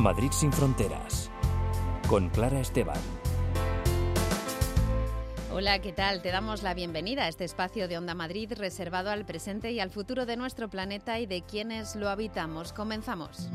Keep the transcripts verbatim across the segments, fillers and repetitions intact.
Madrid sin fronteras, con Clara Esteban. Hola, ¿qué tal? Te damos la bienvenida a este espacio de Onda Madrid reservado al presente y al futuro de nuestro planeta y de quienes lo habitamos. Comenzamos.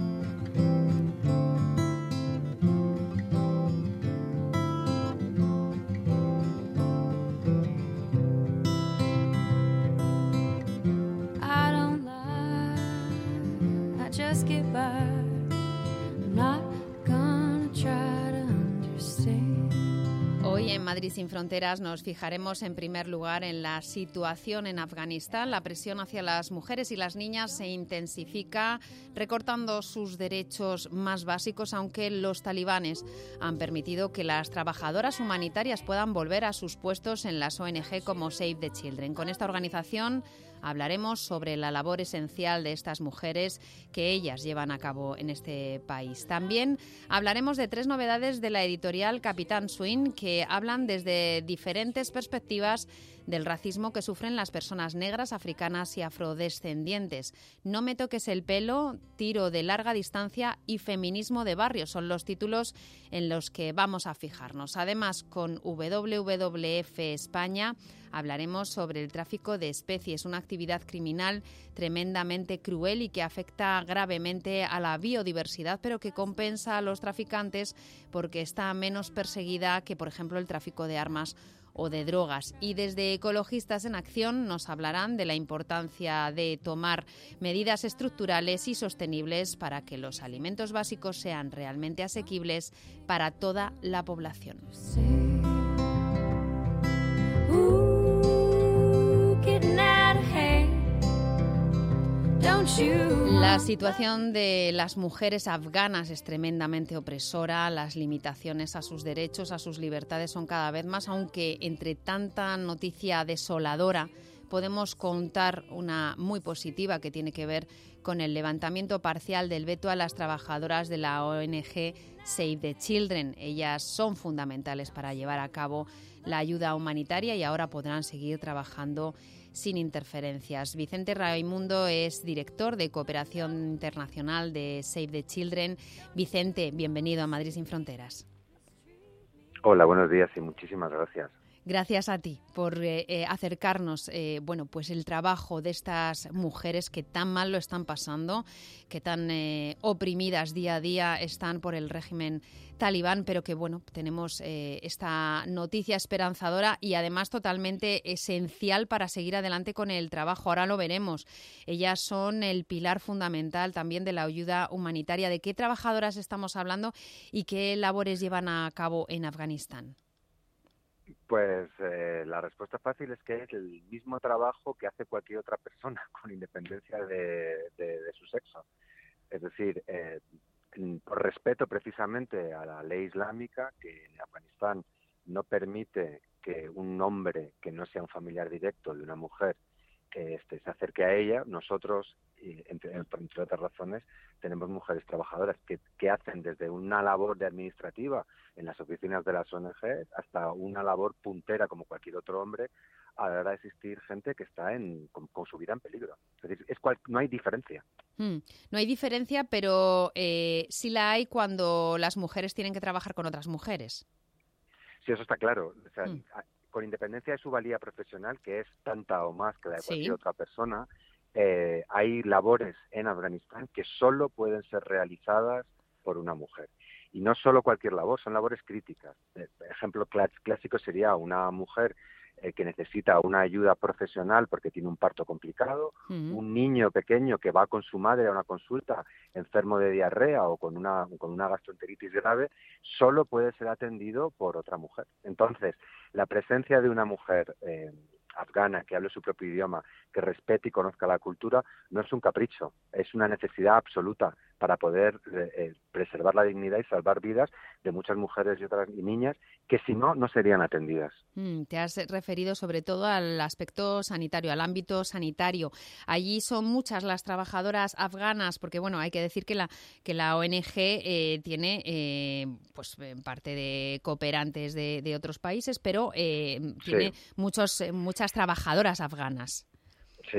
Hoy en Madrid sin fronteras nos fijaremos en primer lugar en la situación en Afganistán. La presión hacia las mujeres y las niñas se intensifica, recortando sus derechos más básicos, aunque los talibanes han permitido que las trabajadoras humanitarias puedan volver a sus puestos en las O N G como Save the Children. Con esta organización hablaremos sobre la labor esencial de estas mujeres que ellas llevan a cabo en este país. También hablaremos de tres novedades de la editorial Capitán Swing que hablan desde diferentes perspectivas del racismo que sufren las personas negras, africanas y afrodescendientes. No me toques el pelo, tiro de larga distancia y feminismo de barrio son los títulos en los que vamos a fijarnos. Además, con W W F España hablaremos sobre el tráfico de especies, una actividad criminal tremendamente cruel y que afecta gravemente a la biodiversidad, pero que compensa a los traficantes porque está menos perseguida que, por ejemplo, el tráfico de armas o de drogas. Y desde Ecologistas en Acción nos hablarán de la importancia de tomar medidas estructurales y sostenibles para que los alimentos básicos sean realmente asequibles para toda la población. La situación de las mujeres afganas es tremendamente opresora. Las limitaciones a sus derechos, a sus libertades son cada vez más, aunque entre tanta noticia desoladora podemos contar una muy positiva que tiene que ver con el levantamiento parcial del veto a las trabajadoras de la O N G Save the Children. Ellas son fundamentales para llevar a cabo la ayuda humanitaria y ahora podrán seguir trabajando sin interferencias. Vicente Raimundo es director de Cooperación Internacional de Save the Children. Vicente, bienvenido a Madrid sin fronteras. Hola, buenos días y muchísimas gracias. Gracias a ti por eh, acercarnos, eh, bueno, pues el trabajo de estas mujeres que tan mal lo están pasando, que tan eh, oprimidas día a día están por el régimen talibán, pero que, bueno, tenemos eh, esta noticia esperanzadora y además totalmente esencial para seguir adelante con el trabajo. Ahora lo veremos. Ellas son el pilar fundamental también de la ayuda humanitaria. ¿De qué trabajadoras estamos hablando y qué labores llevan a cabo en Afganistán? Pues eh, la respuesta fácil es que es el mismo trabajo que hace cualquier otra persona, con independencia de, de, de su sexo. Es decir, eh, por respeto precisamente a la ley islámica, que en Afganistán no permite que un hombre que no sea un familiar directo de una mujer que este, se acerque a ella, nosotros, entre, entre otras razones, tenemos mujeres trabajadoras que, que hacen desde una labor de administrativa en las oficinas de las O N G hasta una labor puntera como cualquier otro hombre a la hora de asistir gente que está en, con, con su vida en peligro. Es decir, es cual, no hay diferencia. Hmm. No hay diferencia, pero eh, sí la hay cuando las mujeres tienen que trabajar con otras mujeres. Sí, eso está claro. O sea, Hmm. con independencia de su valía profesional, que es tanta o más que la de cualquier Sí. otra persona, eh, hay labores en Afganistán que solo pueden ser realizadas por una mujer. Y no solo cualquier labor, son labores críticas. Eh, ejemplo clásico sería una mujer eh, que necesita una ayuda profesional porque tiene un parto complicado, Uh-huh. un niño pequeño que va con su madre a una consulta enfermo de diarrea o con una, con una gastroenteritis grave, solo puede ser atendido por otra mujer. Entonces, la presencia de una mujer eh, afgana que hable su propio idioma, que respete y conozca la cultura, no es un capricho, es una necesidad absoluta para poder eh, preservar la dignidad y salvar vidas de muchas mujeres y otras y niñas que si no, no serían atendidas. Mm, te has referido sobre todo al aspecto sanitario, al ámbito sanitario. Allí son muchas las trabajadoras afganas, porque bueno, hay que decir que la que la O N G eh, tiene eh, pues parte de cooperantes de, de otros países, pero eh, tiene Sí. muchos muchas trabajadoras afganas. Sí.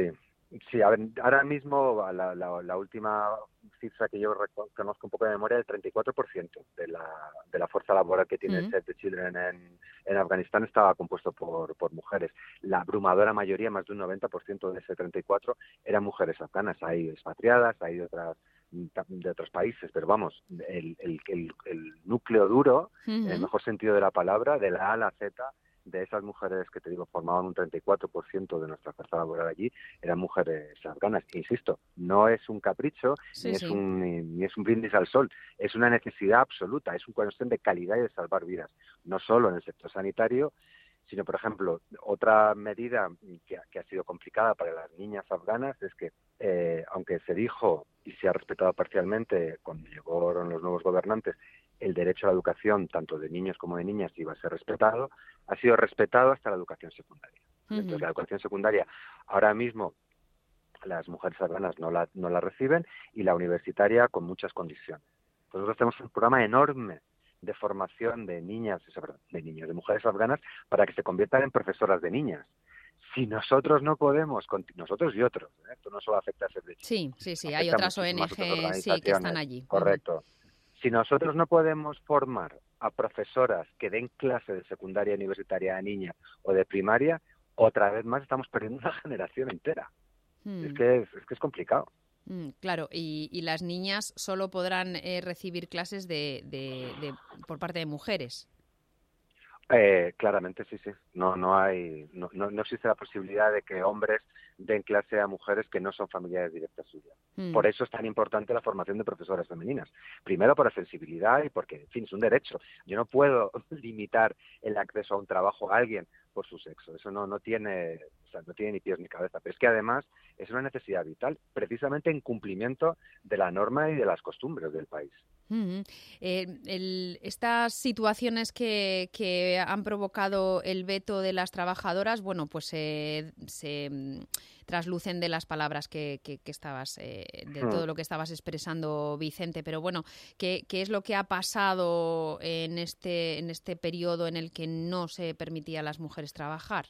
Sí, a ver, ahora mismo la, la, la última cifra que yo conozco un poco de memoria, el treinta y cuatro por ciento de la, de la fuerza laboral que tiene Mm. Save the Children en, en Afganistán estaba compuesto por, por mujeres. La abrumadora mayoría, más de un noventa por ciento de ese treinta y cuatro por ciento, eran mujeres afganas. Hay expatriadas, hay de otras de otros países, pero vamos, el, el, el, el núcleo duro, Uh-huh. en el mejor sentido de la palabra, de la A a la Z, de esas mujeres que te digo formaban un treinta y cuatro por ciento de nuestra fuerza laboral allí, eran mujeres afganas. Insisto, no es un capricho, Sí, ni, sí. es un, ni, ni es un brindis al sol, es una necesidad absoluta, es una cuestión de calidad y de salvar vidas, no solo en el sector sanitario, sino, por ejemplo, otra medida que, que ha sido complicada para las niñas afganas es que, eh, aunque se dijo y se ha respetado parcialmente cuando llegaron los nuevos gobernantes, el derecho a la educación, tanto de niños como de niñas, iba a ser respetado, ha sido respetado hasta la educación secundaria. Uh-huh. Entonces, la educación secundaria, ahora mismo, las mujeres afganas no la, no la reciben, y la universitaria con muchas condiciones. Nosotros tenemos un programa enorme de formación de niñas, de niños, de mujeres afganas, para que se conviertan en profesoras de niñas. Si nosotros no podemos, nosotros y otros, ¿eh? Esto no solo afecta a Save the Children, sí, sí, sí, hay otras O N G sí, que están allí. Correcto. Uh-huh. Si nosotros no podemos formar a profesoras que den clase de secundaria universitaria a niñas o de primaria, otra vez más estamos perdiendo una generación entera. Hmm. Es que es, es que es complicado. Mm, claro, y, y las niñas solo podrán eh, recibir clases de, de, de por parte de mujeres. Eh, claramente sí, sí. No, no hay, no, no, no existe la posibilidad de que hombres den clase a mujeres que no son familiares directas suyas. Mm. Por eso es tan importante la formación de profesoras femeninas. Primero por la sensibilidad y porque, en fin, es un derecho. Yo no puedo limitar el acceso a un trabajo a alguien por su sexo. Eso no, no tiene, o sea, no tiene ni pies ni cabeza. Pero es que además es una necesidad vital, precisamente en cumplimiento de la norma y de las costumbres del país. Uh-huh. Eh, el, estas situaciones que, que han provocado el veto de las trabajadoras, bueno, pues eh, se um, traslucen de las palabras que, que, que estabas, eh, de todo lo que estabas expresando, Vicente. Pero bueno, ¿qué, qué es lo que ha pasado en este, en este periodo en el que no se permitía a las mujeres trabajar?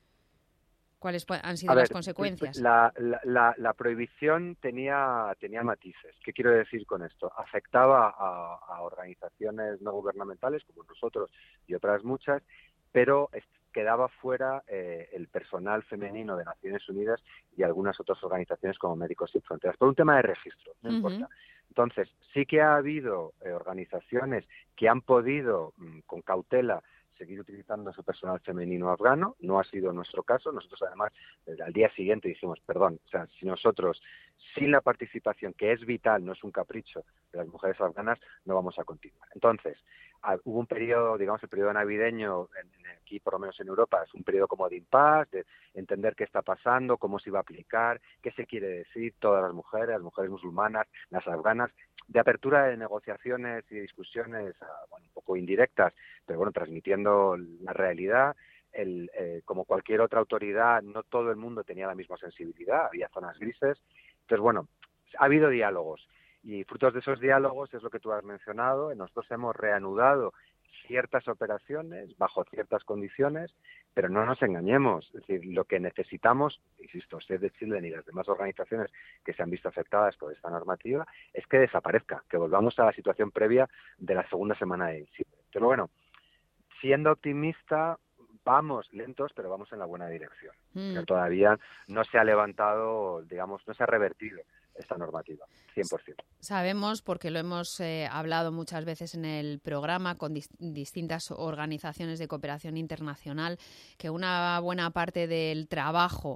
¿Cuáles han sido a ver, las consecuencias? La, la, la, la prohibición tenía, tenía matices. ¿Qué quiero decir con esto? Afectaba a, a organizaciones no gubernamentales como nosotros y otras muchas, pero quedaba fuera eh, el personal femenino de Naciones Unidas y algunas otras organizaciones como Médicos Sin Fronteras, por un tema de registro, no uh-huh. importa. Entonces, sí que ha habido eh, organizaciones que han podido, mmm, con cautela, seguir utilizando su personal femenino afgano. No ha sido nuestro caso. Nosotros, además, al día siguiente dijimos, perdón, o sea, si nosotros, sin la participación, que es vital, no es un capricho de las mujeres afganas, no vamos a continuar. Entonces, hubo un periodo, digamos, el periodo navideño, en, aquí por lo menos en Europa, es un periodo como de impasse, de entender qué está pasando, cómo se iba a aplicar, qué se quiere decir, todas las mujeres, las mujeres musulmanas, las afganas, de apertura de negociaciones y discusiones, bueno, un poco indirectas, pero bueno, transmitiendo la realidad. El, eh, como cualquier otra autoridad, no todo el mundo tenía la misma sensibilidad, había zonas grises. Entonces, bueno, ha habido diálogos y frutos de esos diálogos es lo que tú has mencionado. Nosotros hemos reanudado ciertas operaciones bajo ciertas condiciones, pero no nos engañemos. Es decir, lo que necesitamos, insisto, Save the Children y las demás organizaciones que se han visto afectadas por esta normativa, es que desaparezca, que volvamos a la situación previa de la segunda semana de diciembre. Pero bueno, siendo optimista, vamos lentos, pero vamos en la buena dirección. Mm. Pero todavía no se ha levantado, digamos, no se ha revertido esta normativa, cien por ciento. Sabemos, porque lo hemos eh, hablado muchas veces en el programa con dis- distintas organizaciones de cooperación internacional, que una buena parte del trabajo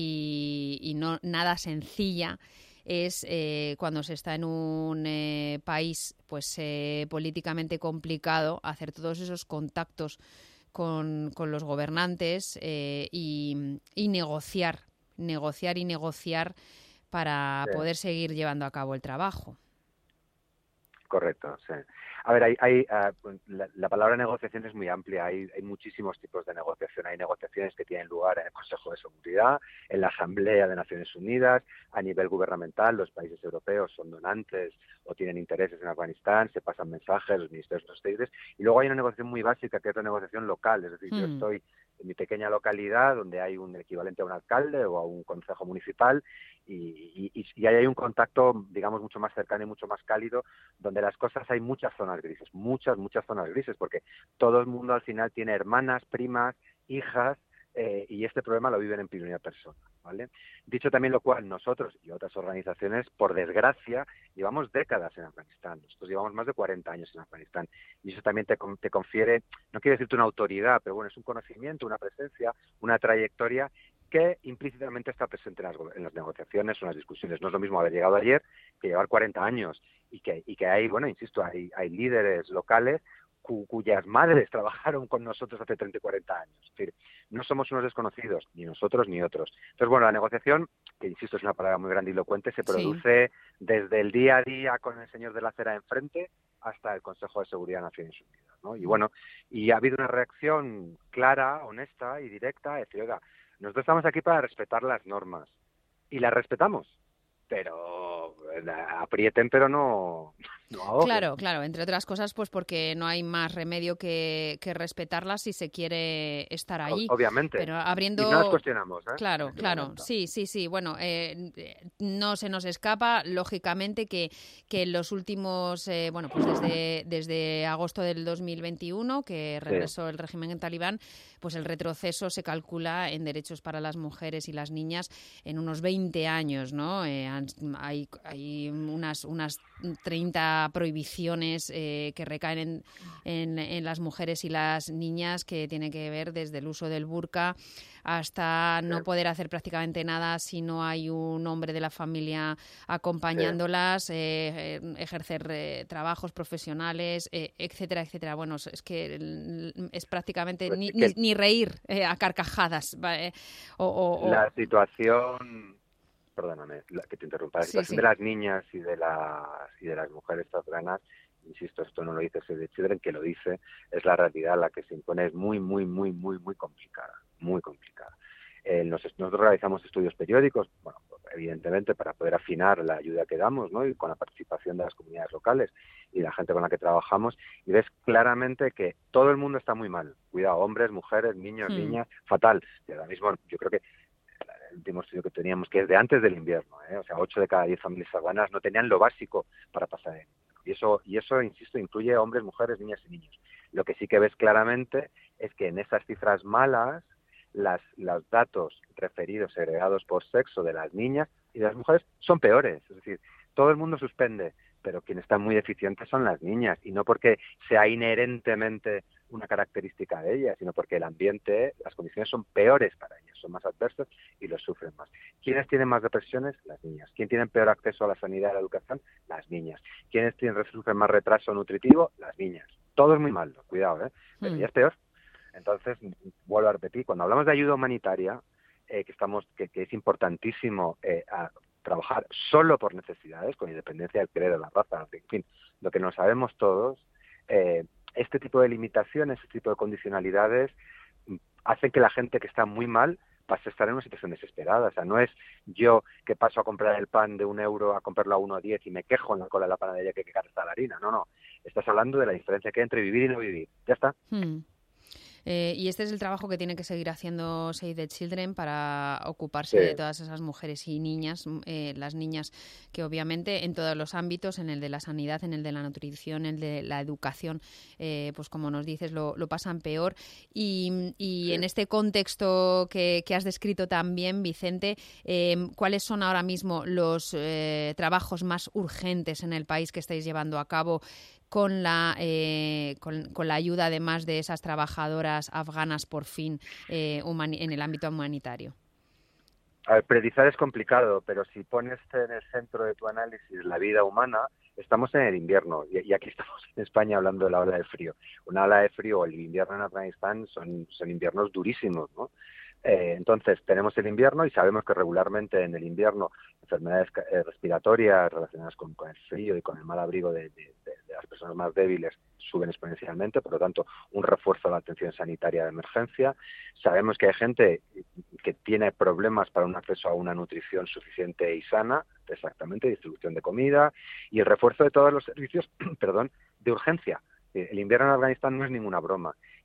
y, y no nada sencilla es eh, cuando se está en un eh, país pues eh, políticamente complicado, hacer todos esos contactos con, con los gobernantes eh, y, y negociar, negociar y negociar para sí. poder seguir llevando a cabo el trabajo. Correcto, sí. A ver, hay, hay uh, la, la palabra negociación es muy amplia, hay, hay muchísimos tipos de negociación. Hay negociaciones que tienen lugar en el Consejo de Seguridad, en la Asamblea de Naciones Unidas, a nivel gubernamental, los países europeos son donantes o tienen intereses en Afganistán, se pasan mensajes, los ministerios de los países, y luego hay una negociación muy básica que es la negociación local, es decir, mm. yo estoy en mi pequeña localidad, donde hay un equivalente a un alcalde o a un concejo municipal, y, y, y ahí hay un contacto, digamos, mucho más cercano y mucho más cálido, donde las cosas hay muchas zonas grises, muchas, muchas zonas grises, porque todo el mundo al final tiene hermanas, primas, hijas, eh, y este problema lo viven en primera persona, ¿vale? Dicho también lo cual, nosotros y otras organizaciones, por desgracia, llevamos décadas en Afganistán. Nosotros llevamos más de cuarenta años en Afganistán. Y eso también te, te confiere, no quiero decirte una autoridad, pero bueno, es un conocimiento, una presencia, una trayectoria que implícitamente está presente en las, en las negociaciones o en las discusiones. No es lo mismo haber llegado ayer que llevar cuarenta años. Y que, y que hay, bueno, insisto, hay, hay líderes locales cuyas madres trabajaron con nosotros hace treinta y cuarenta años. Es decir, no somos unos desconocidos, ni nosotros ni otros. Entonces, bueno, la negociación, que insisto es una palabra muy grandilocuente, se produce sí. desde el día a día con el señor de la acera enfrente hasta el Consejo de Seguridad de Naciones Unidas, ¿no? Y bueno, y ha habido una reacción clara, honesta y directa, de decir, oiga, nosotros estamos aquí para respetar las normas. Y las respetamos, pero aprieten, pero no, no ahoguen. Claro, claro, entre otras cosas, pues porque no hay más remedio que, que respetarlas si se quiere estar allí. Obviamente. Pero abriendo... Y no las cuestionamos, ¿eh? Claro, claro, momento. sí, sí, sí. Bueno, eh, no se nos escapa, lógicamente, que, que en los últimos, eh, bueno, pues desde, desde agosto del dos mil veintiuno, que regresó sí. el régimen en talibán, pues el retroceso se calcula en derechos para las mujeres y las niñas en unos veinte años, ¿no? Eh, hay, hay unas, unas treinta prohibiciones eh, que recaen en, en, en las mujeres y las niñas, que tiene que ver desde el uso del burka hasta no poder hacer prácticamente nada si no hay un hombre de la familia acompañándolas, sí. eh, ejercer eh, trabajos profesionales, eh, etcétera, etcétera. Bueno, es que es prácticamente pues ni, ni, ni reír eh, a carcajadas. ¿vale? O, o, la situación... Perdóname, que te interrumpa. La sí, situación sí. de las niñas y de las y de las mujeres afganas, insisto, esto no lo dice Save the Children, que lo dice, es la realidad, la que se impone, es muy, muy, muy, muy, muy complicada, muy complicada. Eh, nos, nosotros realizamos estudios periódicos, bueno, evidentemente para poder afinar la ayuda que damos, ¿no? Y con la participación de las comunidades locales y la gente con la que trabajamos, y ves claramente que todo el mundo está muy mal. Cuidado, hombres, mujeres, niños, hmm. niñas, fatal. Y ahora mismo yo creo que el último estudio que teníamos, que es de antes del invierno, ¿eh? O sea, ocho de cada diez familias afganas no tenían lo básico para pasar el invierno. Y eso, y eso, insisto, incluye hombres, mujeres, niñas y niños. Lo que sí que ves claramente es que en esas cifras malas, las, los datos referidos, segregados por sexo de las niñas y de las mujeres son peores. Es decir, todo el mundo suspende, pero quienes están muy deficientes son las niñas, y no porque sea inherentemente una característica de ellas, sino porque el ambiente, las condiciones son peores para ellas, son más adversas y los sufren más. ¿Quiénes tienen más depresiones? Las niñas. ¿Quién tiene peor acceso a la sanidad y a la educación? Las niñas. ¿Quiénes tienen, sufren más retraso nutritivo? Las niñas. Todo es muy malo, cuidado, ¿eh? Pero mm. ya es peor. Entonces, vuelvo a repetir, cuando hablamos de ayuda humanitaria, eh, que estamos, que, que es importantísimo eh, a trabajar solo por necesidades, con independencia del credo, la raza, en fin, lo que no sabemos todos, eh, este tipo de limitaciones, este tipo de condicionalidades hacen que la gente que está muy mal pase a estar en una situación desesperada. O sea, no es yo que paso a comprar el pan de un euro a comprarlo a uno a diez y me quejo en la cola de la panadería que hay que cargar la harina. No, no. Estás hablando de la diferencia que hay entre vivir y no vivir. Ya está. Hmm. Eh, y este es el trabajo que tiene que seguir haciendo Save the Children para ocuparse sí. de todas esas mujeres y niñas, eh, las niñas que obviamente en todos los ámbitos, en el de la sanidad, en el de la nutrición, en el de la educación, eh, pues como nos dices, lo, lo pasan peor. Y, y sí. en este contexto que, que has descrito también, Vicente, eh, ¿cuáles son ahora mismo los eh, trabajos más urgentes en el país que estáis llevando a cabo con la eh, con, con la ayuda además de esas trabajadoras afganas por fin eh, humani- en el ámbito humanitario? A ver, priorizar es complicado, pero si pones en el centro de tu análisis la vida humana, estamos en el invierno y, y aquí estamos en España hablando de la ola de frío. Una ola de frío o el invierno en Afganistán son, son inviernos durísimos, ¿no? Eh, entonces, tenemos el invierno y sabemos que regularmente en el invierno enfermedades eh, respiratorias relacionadas con, con el frío y con el mal abrigo de, de, de, de las personas más débiles suben exponencialmente, por lo tanto, un refuerzo de la atención sanitaria de emergencia. Sabemos que hay gente que tiene problemas para un acceso a una nutrición suficiente y sana, exactamente, distribución de comida y el refuerzo de todos los servicios, perdón, de urgencia. El invierno en Afganistán no es ninguna broma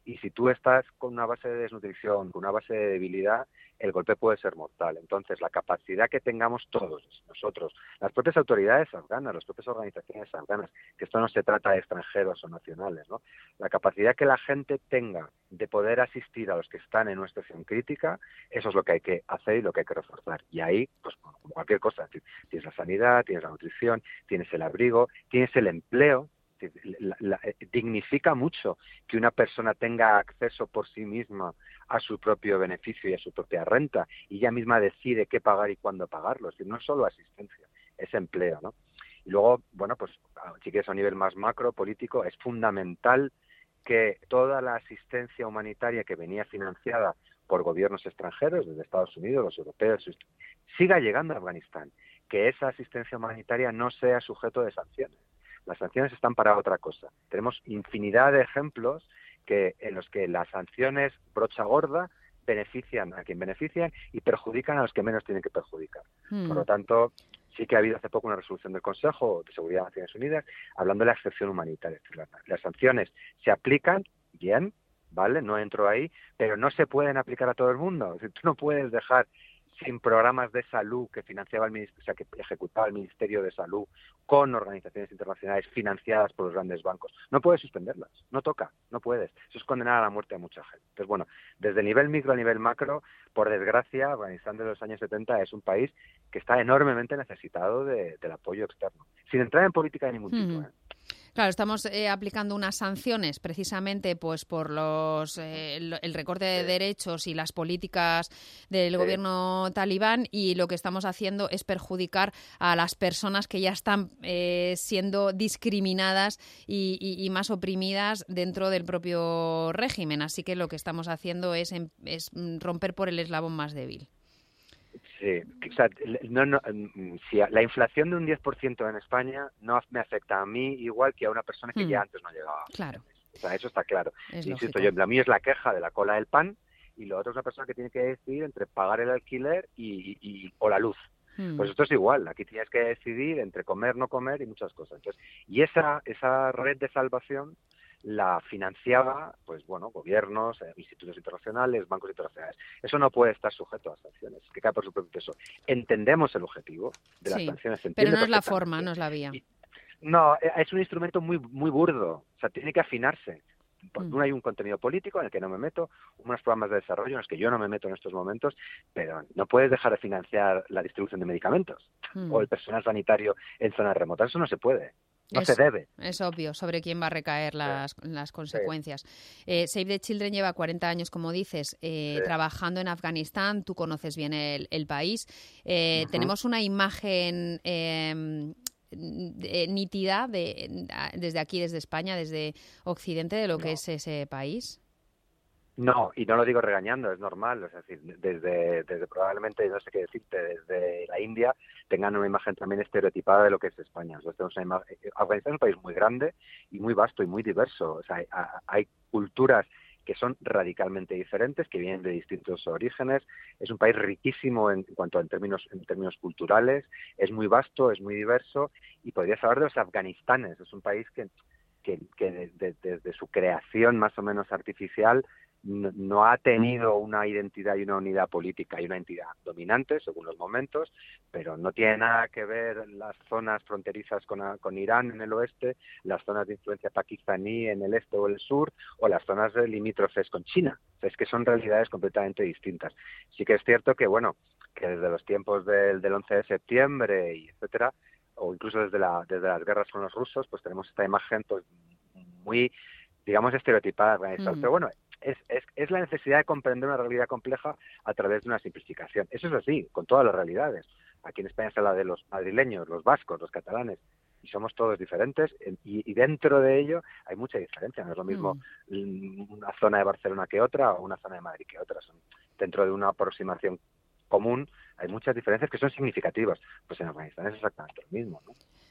y si tú estás con una base de desnutrición, con una base de debilidad, el golpe puede ser mortal. Entonces, la capacidad que tengamos todos nosotros, las propias autoridades afganas, las propias organizaciones afganas, que esto no se trata de extranjeros o nacionales, ¿no? La capacidad que la gente tenga de poder asistir a los que están en una situación crítica, eso es lo que hay que hacer y lo que hay que reforzar. Y ahí, pues como cualquier cosa, tienes la sanidad, tienes la nutrición, tienes el abrigo, tienes el empleo. La, la, dignifica mucho que una persona tenga acceso por sí misma a su propio beneficio y a su propia renta, y ella misma decide qué pagar y cuándo pagarlo. Es decir, no es solo asistencia, es empleo, ¿no? Y luego, bueno, pues si quieres a un nivel más macro, político, es fundamental que toda la asistencia humanitaria que venía financiada por gobiernos extranjeros, desde Estados Unidos, los europeos, siga llegando a Afganistán, que esa asistencia humanitaria no sea sujeto de sanciones. Las sanciones están para otra cosa. Tenemos infinidad de ejemplos que en los que las sanciones brocha gorda benefician a quien benefician y perjudican a los que menos tienen que perjudicar. Mm. Por lo tanto, sí que ha habido hace poco una resolución del Consejo de Seguridad de Naciones Unidas hablando de la excepción humanitaria. Es decir, las, las sanciones se aplican bien, ¿vale? No entro ahí, pero no se pueden aplicar a todo el mundo. Es decir, tú no puedes dejar sin programas de salud que financiaba el ministerio, o sea, que ejecutaba el Ministerio de Salud con organizaciones internacionales financiadas por los grandes bancos. No puedes suspenderlas, no toca, no puedes. Eso es condenar a la muerte a mucha gente. Entonces, bueno, desde el nivel micro a nivel macro, por desgracia, Afganistán de los años setenta es un país que está enormemente necesitado de, del apoyo externo, sin entrar en política de ningún tipo, Mm. ¿eh? Claro, estamos eh, aplicando unas sanciones precisamente pues por los eh, el, el recorte de Sí. derechos y las políticas del sí. gobierno talibán, y lo que estamos haciendo es perjudicar a las personas que ya están eh, siendo discriminadas y, y, y más oprimidas dentro del propio régimen. Así que lo que estamos haciendo es, es romper por el eslabón más débil. Sí, o sea, no, no, si la inflación de un diez por ciento en España no me afecta a mí igual que a una persona que mm. ya antes no llegaba. Claro. O sea, eso está claro. Es Insisto, lógico. yo, la mía es la queja de la cola del pan, y lo otro es una persona que tiene que decidir entre pagar el alquiler y, y, y o la luz. Mm. Pues esto es igual, aquí tienes que decidir entre comer, no comer y muchas cosas. Entonces, y esa, esa red de salvación la financiaba, pues bueno, gobiernos, eh, institutos internacionales, bancos internacionales. Eso no puede estar sujeto a sanciones, que cae por su propio peso. Entendemos el objetivo de las sí, sanciones, pero no es la forma, no es la vía. Y, no, es un instrumento muy muy burdo, o sea, tiene que afinarse. Mm. Hay un contenido político en el que no me meto, unos programas de desarrollo en los que yo no me meto en estos momentos, pero no puedes dejar de financiar la distribución de medicamentos mm. o el personal sanitario en zonas remotas. Eso no se puede. No es, se debe. Es obvio sobre quién va a recaer las, sí. las consecuencias. Sí. Eh, Save the Children lleva cuarenta años, como dices, eh, sí. trabajando en Afganistán. Tú conoces bien el, el país. Eh, uh-huh. Tenemos una imagen eh, de, nítida de, desde aquí, desde España, desde Occidente, de lo no. que es ese país. No, y no lo digo regañando, es normal, es decir, desde, desde probablemente, no sé qué decirte, desde la India tengan una imagen también estereotipada de lo que es España. Nosotros tenemos una imagen, Afganistán es un país muy grande y muy vasto y muy diverso, o sea, hay, hay culturas que son radicalmente diferentes, que vienen de distintos orígenes. Es un país riquísimo en, en cuanto a en términos, en términos culturales, es muy vasto, es muy diverso, y podrías hablar de los afganistanes. Es un país que, que, que desde de, de su creación más o menos artificial no, no ha tenido una identidad y una unidad política y una entidad dominante según los momentos, pero no tiene nada que ver las zonas fronterizas con, con Irán en el oeste, las zonas de influencia pakistaní en el este o el sur, o las zonas limítrofes con China. O sea, es que son realidades completamente distintas. Sí que es cierto que, bueno, que desde los tiempos del, del once de septiembre y etcétera, o incluso desde, la, desde las guerras con los rusos, pues tenemos esta imagen pues muy, digamos, estereotipada de Afganistán. Mm. Pero bueno, es, es, es la necesidad de comprender una realidad compleja a través de una simplificación. Eso es así, con todas las realidades. Aquí en España se habla de los madrileños, los vascos, los catalanes, y somos todos diferentes, y, y dentro de ello hay mucha diferencia. No es lo mismo mm. una zona de Barcelona que otra, o una zona de Madrid que otra. Son, dentro de una aproximación común hay muchas diferencias que son significativas. Pues en Afganistán es exactamente lo mismo, ¿no?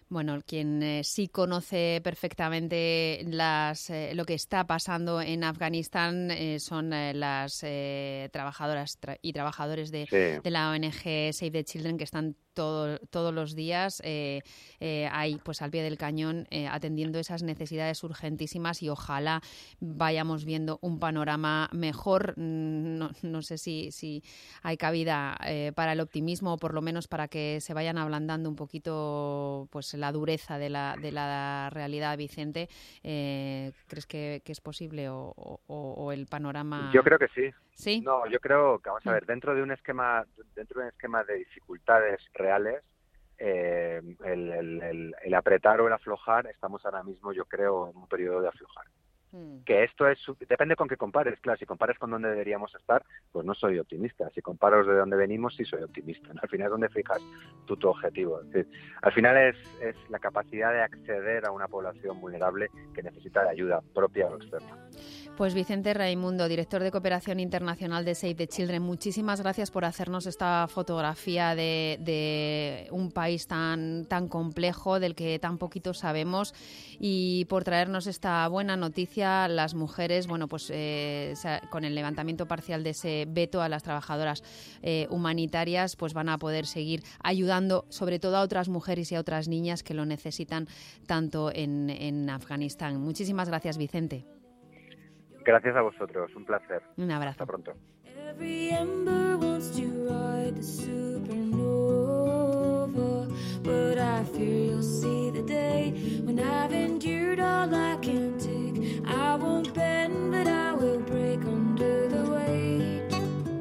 Bueno, quien eh, sí conoce perfectamente las, eh, lo que está pasando en Afganistán eh, son eh, las eh, trabajadoras tra- y trabajadores de, Sí. de la O N G Save the Children, que están todo, todos los días eh, eh, ahí, pues al pie del cañón, eh, atendiendo esas necesidades urgentísimas, y ojalá vayamos viendo un panorama mejor. No, no sé si, si hay cabida eh, para el optimismo, o por lo menos para que se vayan ablandando un poquito, pues, la dureza de la, de la realidad, Vicente. Eh, ¿Crees que, que es posible o, o, o el panorama...? Yo creo que sí. ¿Sí? No, yo creo que, vamos a ver, dentro de un esquema, dentro de un esquema de dificultades reales, eh, el, el, el, el apretar o el aflojar, estamos ahora mismo, yo creo, en un periodo de aflojar. Mm. Que esto es, depende con qué compares, claro, si compares con dónde deberíamos estar, pues no soy optimista. Si comparas de dónde venimos, sí soy optimista, ¿no? Al final es donde fijas tú tu objetivo. Es decir, al final es, es la capacidad de acceder a una población vulnerable que necesita de ayuda propia o externa. Pues Vicente Raimundo, director de Cooperación Internacional de Save the Children, muchísimas gracias por hacernos esta fotografía de, de un país tan, tan complejo, del que tan poquito sabemos, y por traernos esta buena noticia. Las mujeres, bueno, pues eh, con el levantamiento parcial de ese veto a las trabajadoras eh, humanitarias, pues van a poder seguir ayudando, sobre todo a otras mujeres y a otras niñas que lo necesitan tanto en, en Afganistán. Muchísimas gracias, Vicente. Gracias a vosotros, un placer. Un abrazo. Hasta pronto. Every ember wants to ride the supernova, but I fear you'll see the day when I've endured all I can take. I won't bend, but I will break under the weight.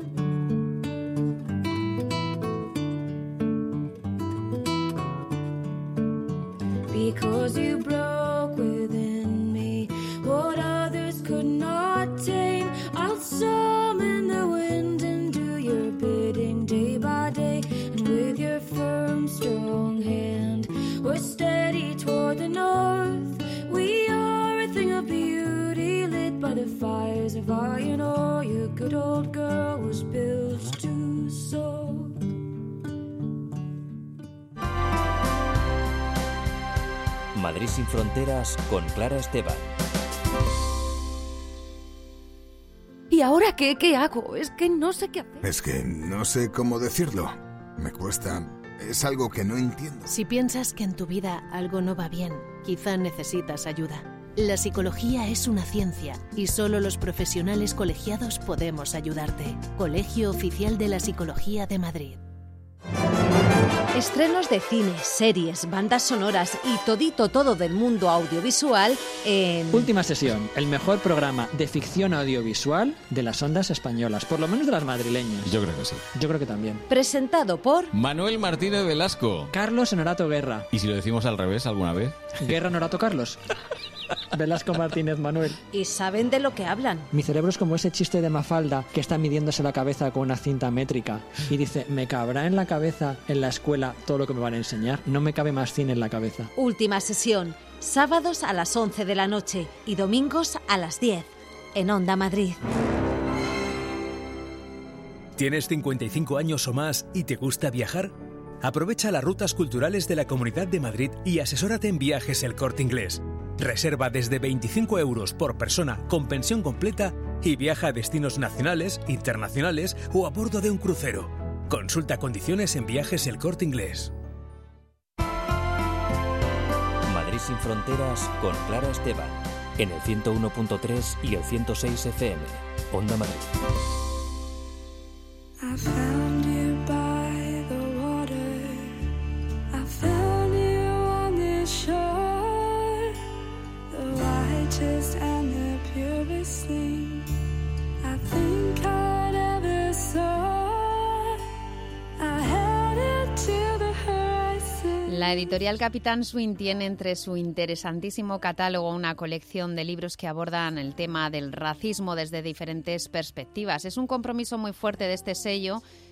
Because you broke within me what others could not tame. I'll summon the wind and do your bidding day by day. And with your firm, strong hand, we're steady toward the north. We are a thing of beauty lit by the fires of iron ore. Your good old girl was built to soar. Madrid sin fronteras con Clara Esteban. ¿Y ahora qué? ¿Qué hago? Es que no sé qué hacer. Es que no sé cómo decirlo. Me cuesta. Es algo que no entiendo. Si piensas que en tu vida algo no va bien, quizá necesitas ayuda. La psicología es una ciencia y solo los profesionales colegiados podemos ayudarte. Colegio Oficial de la Psicología de Madrid. Estrenos de cine, series, bandas sonoras y todito todo del mundo audiovisual en... Última Sesión, el mejor programa de ficción audiovisual de las ondas españolas, por lo menos de las madrileñas. Yo creo que sí. Yo creo que también. Presentado por... Manuel Martínez Velasco. Carlos Honorato Guerra. ¿Y si lo decimos al revés alguna vez? Guerra Honorato Carlos. Velasco Martínez Manuel. Y saben de lo que hablan. Mi cerebro es como ese chiste de Mafalda que está midiéndose la cabeza con una cinta métrica y dice, ¿me cabrá en la cabeza en la escuela todo lo que me van a enseñar? No me cabe más cine en la cabeza. Última Sesión, sábados a las once de la noche y domingos a las diez, en Onda Madrid. ¿Tienes cincuenta y cinco años o más y te gusta viajar? Aprovecha las rutas culturales de la Comunidad de Madrid y asesórate en Viajes El Corte Inglés. Reserva desde veinticinco euros por persona con pensión completa y viaja a destinos nacionales, internacionales o a bordo de un crucero. Consulta condiciones en Viajes El Corte Inglés. Madrid sin fronteras con Clara Esteban, en el ciento uno punto tres y el ciento seis F M. Onda Madrid. I found you by the water. I found you on this shore. The righteous and the purest thing I think I'd ever saw. I headed to the horizon. La editorial Capitán Swing tiene entre su interesantísimo catálogo una colección de libros que abordan el tema del racismo desde diferentes perspectivas. Es un compromiso muy fuerte de este sello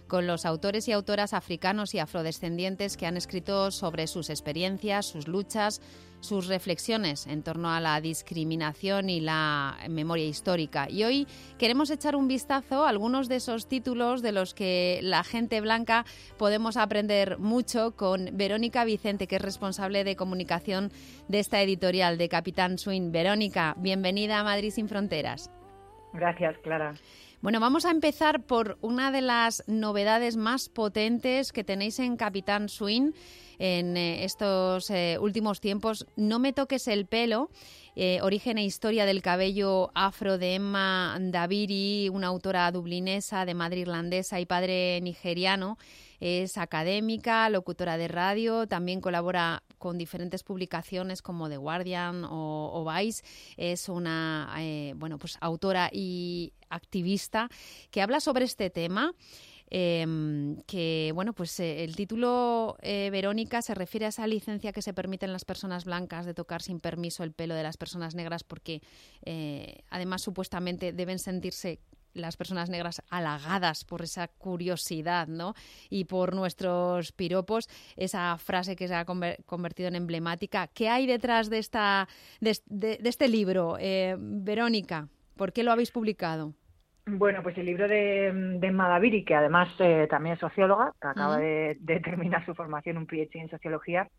con los autores y autoras africanos y afrodescendientes que han escrito sobre sus experiencias, sus luchas, sus reflexiones en torno a la discriminación y la memoria histórica. Y hoy queremos echar un vistazo a algunos de esos títulos de los que la gente blanca podemos aprender mucho con Verónica Vicente, que es responsable de comunicación de esta editorial de Capitán Swing. Verónica, bienvenida a Madrid sin Fronteras. Gracias, Clara. Bueno, vamos a empezar por una de las novedades más potentes que tenéis en Capitán Swing en eh, estos eh, últimos tiempos. No me toques el pelo, eh, origen e historia del cabello afro de Emma Dabiri, una autora dublinesa de madre irlandesa y padre nigeriano. Es académica, locutora de radio, también colabora con diferentes publicaciones como The Guardian o, o Vice. Es una eh, bueno, pues autora y activista que habla sobre este tema. Eh, que bueno, pues eh, el título, eh, Verónica, se refiere a esa licencia que se permiten las personas blancas de tocar sin permiso el pelo de las personas negras, porque eh, además supuestamente deben sentirse las personas negras halagadas por esa curiosidad, ¿no? Y por nuestros piropos, esa frase que se ha conver- convertido en emblemática. ¿Qué hay detrás de esta de, de, de este libro, eh, Verónica? ¿Por qué lo habéis publicado? Bueno, pues el libro de, de Emma Dabiri, que además eh, también es socióloga, que acaba Uh-huh. de, de terminar su formación, un P H D en sociología,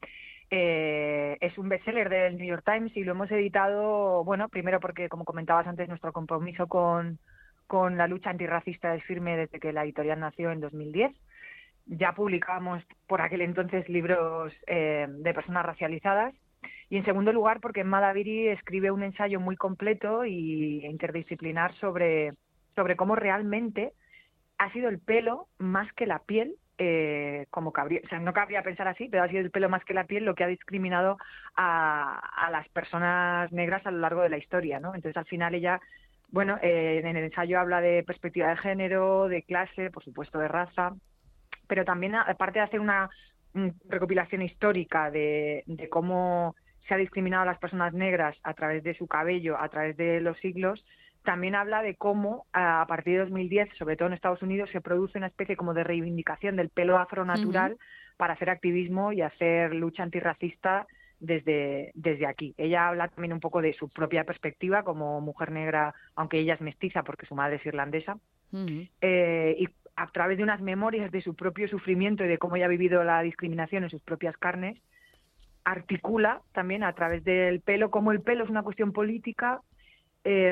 eh, es un bestseller del New York Times y lo hemos editado, bueno, primero porque, como comentabas antes, nuestro compromiso con, con la lucha antirracista es firme desde que la editorial nació en dos mil diez. Ya publicábamos por aquel entonces libros eh, de personas racializadas. Y en segundo lugar, porque Emma Dabiri escribe un ensayo muy completo y interdisciplinar sobre, sobre cómo realmente ha sido el pelo más que la piel, eh, como cabría, o sea, no cabría pensar así, pero ha sido el pelo más que la piel lo que ha discriminado a, a las personas negras a lo largo de la historia, ¿no? Entonces, al final ella, bueno, eh, en el ensayo habla de perspectiva de género, de clase, por supuesto de raza, pero también, aparte de hacer una mm, recopilación histórica de, de cómo se ha discriminado a las personas negras a través de su cabello, a través de los siglos, también habla de cómo a partir de dos mil diez, sobre todo en Estados Unidos, se produce una especie como de reivindicación del pelo afro natural uh-huh. para hacer activismo y hacer lucha antirracista desde, desde aquí. Ella habla también un poco de su propia perspectiva como mujer negra, aunque ella es mestiza porque su madre es irlandesa, uh-huh. eh, y a través de unas memorias de su propio sufrimiento y de cómo ella ha vivido la discriminación en sus propias carnes, articula también a través del pelo, cómo el pelo es una cuestión política eh,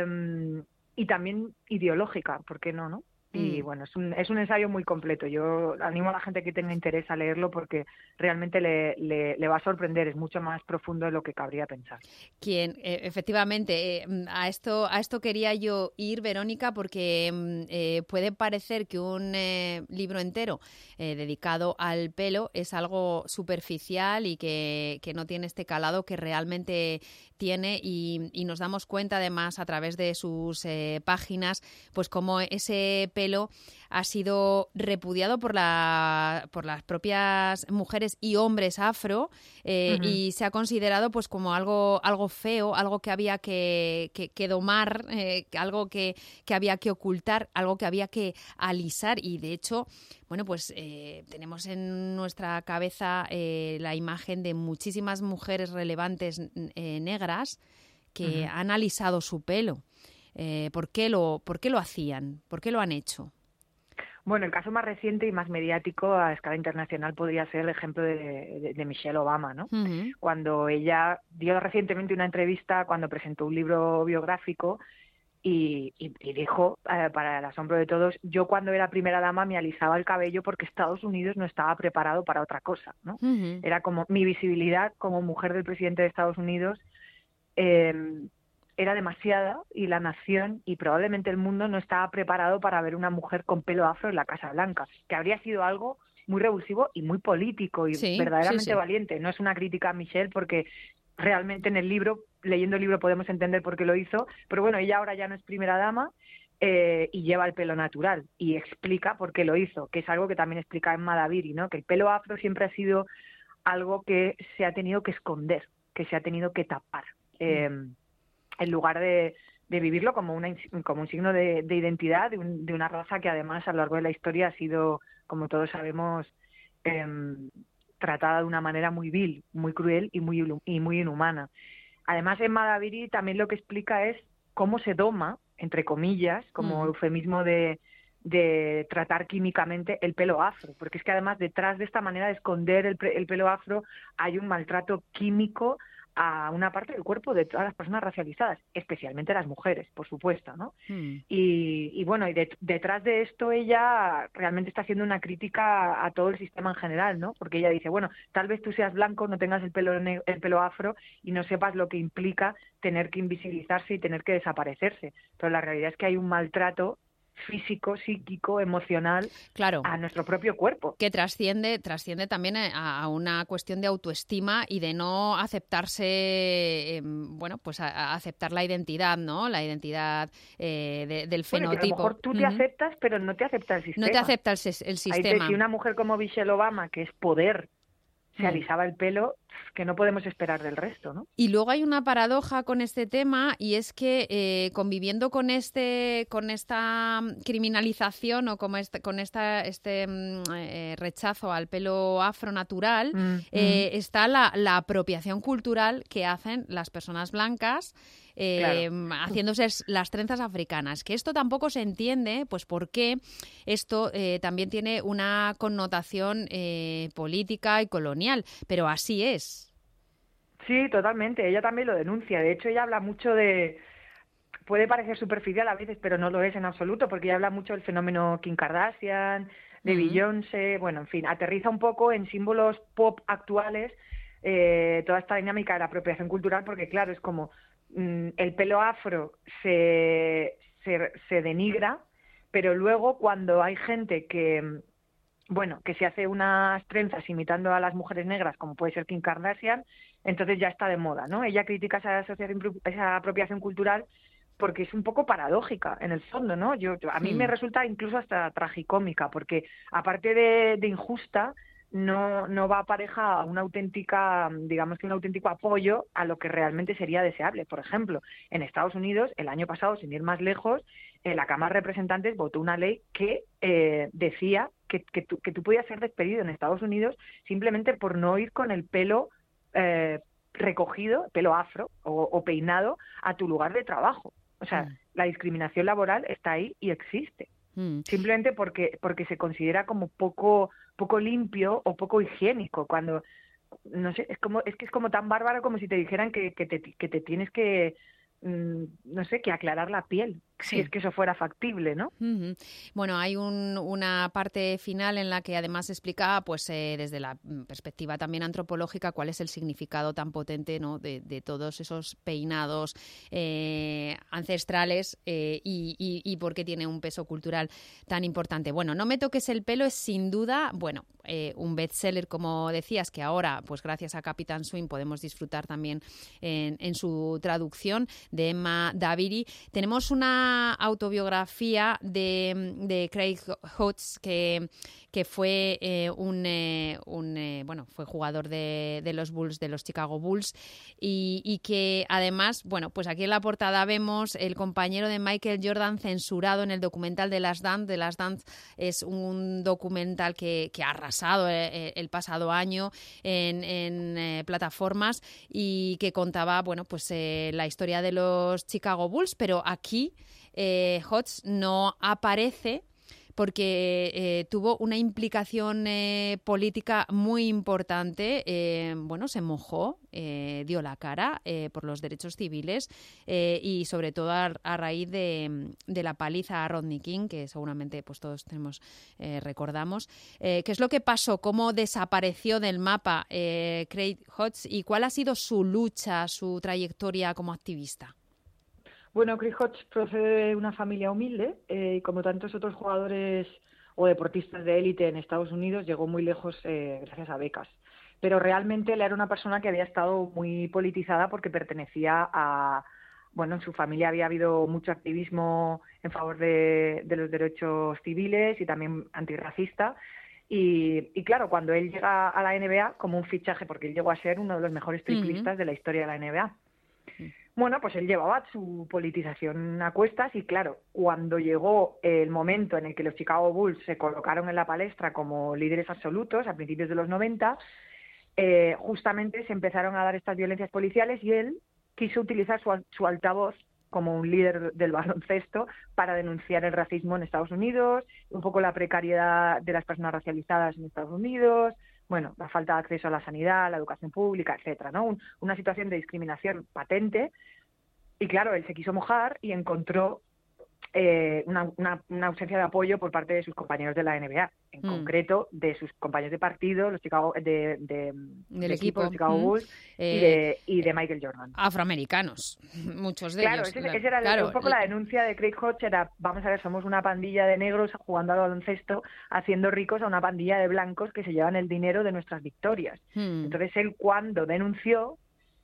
y también ideológica, ¿por qué no, no? Y bueno, es un, es un ensayo muy completo. Yo animo a la gente que tenga interés a leerlo porque realmente le, le, le va a sorprender. Es mucho más profundo de lo que cabría pensar. Quien, eh, efectivamente, eh, a esto a esto quería yo ir, Verónica, porque eh, puede parecer que un eh, libro entero eh, dedicado al pelo es algo superficial y que, que no tiene este calado que realmente tiene, y, y nos damos cuenta además a través de sus eh, páginas, pues como ese pelo ha sido repudiado por la por las propias mujeres y hombres afro eh, uh-huh. y se ha considerado pues como algo algo feo, algo que había que, que, que domar, eh, algo que, que había que ocultar, algo que había que alisar. Y de hecho, bueno, pues eh, tenemos en nuestra cabeza eh, la imagen de muchísimas mujeres relevantes eh, negras que uh-huh. han alisado su pelo. Eh, ¿por qué lo, por qué lo hacían? ¿Por qué lo han hecho? Bueno, el caso más reciente y más mediático a escala internacional podría ser el ejemplo de, de, de Michelle Obama, ¿no? Uh-huh. Cuando ella dio recientemente una entrevista cuando presentó un libro biográfico y, y, y dijo, eh, para el asombro de todos, yo cuando era primera dama me alisaba el cabello porque Estados Unidos no estaba preparado para otra cosa, ¿no? Uh-huh. Era como mi visibilidad como mujer del presidente de Estados Unidos eh, era demasiada y la nación y probablemente el mundo no estaba preparado para ver una mujer con pelo afro en la Casa Blanca, que habría sido algo muy revulsivo y muy político y sí, verdaderamente sí, sí. valiente. No es una crítica a Michelle porque realmente en el libro, leyendo el libro podemos entender por qué lo hizo, pero bueno, ella ahora ya no es primera dama eh, y lleva el pelo natural y explica por qué lo hizo, que es algo que también explica Emma Dabiri, ¿no? Que el pelo afro siempre ha sido algo que se ha tenido que esconder, que se ha tenido que tapar. Eh, en lugar de, de vivirlo como, una, como un signo de, de identidad de, un, de una raza que además a lo largo de la historia ha sido, como todos sabemos, eh, tratada de una manera muy vil, muy cruel y muy, y muy inhumana. Además, en Madaviri también lo que explica es cómo se doma, entre comillas, como mm. eufemismo de, de tratar químicamente el pelo afro, porque es que además detrás de esta manera de esconder el, el pelo afro hay un maltrato químico a una parte del cuerpo de todas las personas racializadas, especialmente las mujeres, por supuesto, ¿no? Mm. Y, y bueno, y de, detrás de esto ella realmente está haciendo una crítica a todo el sistema en general, ¿no? Porque ella dice, bueno, tal vez tú seas blanco, no tengas el pelo el pelo afro y no sepas lo que implica tener que invisibilizarse y tener que desaparecerse, pero la realidad es que hay un maltrato físico, psíquico, emocional, claro, a nuestro propio cuerpo. Que trasciende, trasciende también a, a una cuestión de autoestima y de no aceptarse, eh, bueno, pues a, a aceptar la identidad, ¿no? La identidad eh, de, del bueno, fenotipo. Que a lo mejor tú te uh-huh. aceptas, pero no te acepta el sistema. No te acepta el, el sistema. Hay, si una mujer como Michelle Obama, que es poder, se mm. alisaba el pelo, que no podemos esperar del resto, ¿no? Y luego hay una paradoja con este tema y es que eh, conviviendo con este con esta criminalización o como este, con esta este eh, rechazo al pelo afro natural mm, eh, mm. está la, la apropiación cultural que hacen las personas blancas Eh, claro. haciéndose las trenzas africanas, que esto tampoco se entiende, pues por qué esto eh, también tiene una connotación eh, política y colonial, pero así es. Sí, totalmente, ella también lo denuncia, de hecho ella habla mucho de, puede parecer superficial a veces, pero no lo es en absoluto, porque ella habla mucho del fenómeno Kim Kardashian, de uh-huh. Beyoncé, bueno, en fin, aterriza un poco en símbolos pop actuales eh, toda esta dinámica de la apropiación cultural, porque claro, es como el pelo afro se, se, se denigra, pero luego cuando hay gente que, bueno, que se hace unas trenzas imitando a las mujeres negras, como puede ser Kim Kardashian, entonces ya está de moda, ¿no? Ella critica esa, asociación, esa apropiación cultural porque es un poco paradójica, en el fondo, ¿no? Yo, yo a mí sí. me resulta incluso hasta tragicómica, porque aparte de, de injusta, no no va pareja a una auténtica, digamos que un auténtico apoyo a lo que realmente sería deseable. Por ejemplo, en Estados Unidos, el año pasado, sin ir más lejos, eh, la Cámara de Representantes votó una ley que eh, decía que, que, tú, que tú podías ser despedido en Estados Unidos simplemente por no ir con el pelo eh, recogido, pelo afro o, o peinado a tu lugar de trabajo. O sea, mm. la discriminación laboral está ahí y existe. Mm. Simplemente porque porque se considera como poco poco limpio o poco higiénico, cuando no sé, es como es que es como tan bárbaro como si te dijeran que, que te que te tienes que mmm, no sé, que aclarar la piel, sí. si es que eso fuera factible, ¿no? Uh-huh. Bueno, hay un, una parte final en la que además explica, pues eh, desde la perspectiva también antropológica, cuál es el significado tan potente, ¿no? de, de todos esos peinados eh, ancestrales eh, y, y, y por qué tiene un peso cultural tan importante. Bueno, No me toques el pelo es sin duda, bueno, eh, un bestseller, como decías, que ahora, pues gracias a Capitán Swing podemos disfrutar también en, en su traducción, de Emma Daviri. Tenemos una autobiografía de, de Craig Hodges que, que fue eh, un, eh, un eh, bueno, fue jugador de, de los Bulls, de los Chicago Bulls, y, y que además, bueno, pues aquí en la portada vemos el compañero de Michael Jordan censurado en el documental de Last Dance. The Last Dance es un documental que, que ha arrasado el, el pasado año en, en eh, plataformas y que contaba, bueno, pues eh, la historia de los Chicago Bulls, pero aquí eh, Hodges no aparece porque eh, tuvo una implicación eh, política muy importante. Eh, bueno, se mojó, eh, dio la cara eh, por los derechos civiles eh, y sobre todo a, a raíz de, de la paliza a Rodney King, que seguramente pues todos tenemos, eh, recordamos. Eh, ¿Qué es lo que pasó? ¿Cómo desapareció del mapa eh, Craig Hodges y cuál ha sido su lucha, su trayectoria como activista? Bueno, Craig Hodges procede de una familia humilde eh, y como tantos otros jugadores o deportistas de élite en Estados Unidos llegó muy lejos eh, gracias a becas. Pero realmente él era una persona que había estado muy politizada porque pertenecía a... Bueno, en su familia había habido mucho activismo en favor de, de los derechos civiles y también antirracista. Y, y claro, cuando él llega a la N B A como un fichaje, porque él llegó a ser uno de los mejores triplistas uh-huh. de la historia de la N B A. Bueno, pues él llevaba su politización a cuestas y claro, cuando llegó el momento en el que los Chicago Bulls se colocaron en la palestra como líderes absolutos a principios de los noventa, eh, justamente se empezaron a dar estas violencias policiales y él quiso utilizar su, su altavoz como un líder del baloncesto para denunciar el racismo en Estados Unidos, un poco la precariedad de las personas racializadas en Estados Unidos, bueno, la falta de acceso a la sanidad, a la educación pública, etcétera, ¿no? Un, una situación de discriminación patente. Y claro, él se quiso mojar y encontró eh, una, una, una ausencia de apoyo por parte de sus compañeros de la N B A, en mm. concreto de sus compañeros de partido, los Chicago, de, de, del equipo, los Chicago Bulls mm. y, de, y de Michael Jordan. Afroamericanos, muchos de claro, ellos. Ese, Claro, ese era claro. un poco la denuncia de Craig Hodge, era, vamos a ver, somos una pandilla de negros jugando al baloncesto, haciendo ricos a una pandilla de blancos que se llevan el dinero de nuestras victorias. Mm. Entonces él, cuando denunció,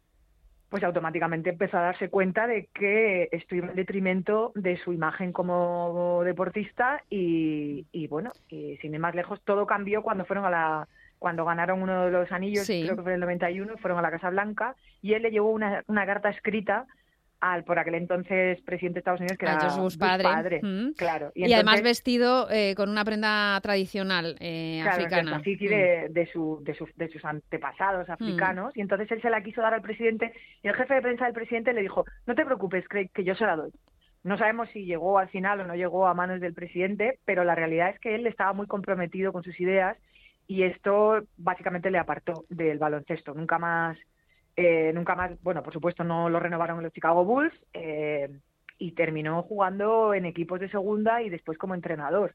pues automáticamente empezó a darse cuenta de que esto iba en detrimento de su imagen como deportista y, y bueno, y sin ir más lejos, todo cambió cuando fueron a la cuando ganaron uno de los anillos, sí. creo que fue en el noventa y uno, fueron a la Casa Blanca y él le llevó una, una carta escrita al por aquel entonces presidente de Estados Unidos, que a era Bush padre, padre mm. claro. Y, y entonces, además vestido eh, con una prenda tradicional eh, claro, africana. Así mm. de, de, su, de, sus, de sus antepasados africanos, mm. y entonces él se la quiso dar al presidente, y el jefe de prensa del presidente le dijo, no te preocupes, Craig, que yo se la doy. No sabemos si llegó al final o no llegó a manos del presidente, pero la realidad es que él estaba muy comprometido con sus ideas, y esto básicamente le apartó del baloncesto. Nunca más... Eh, nunca más, bueno, por supuesto no lo renovaron en los Chicago Bulls eh, y terminó jugando en equipos de segunda y después como entrenador.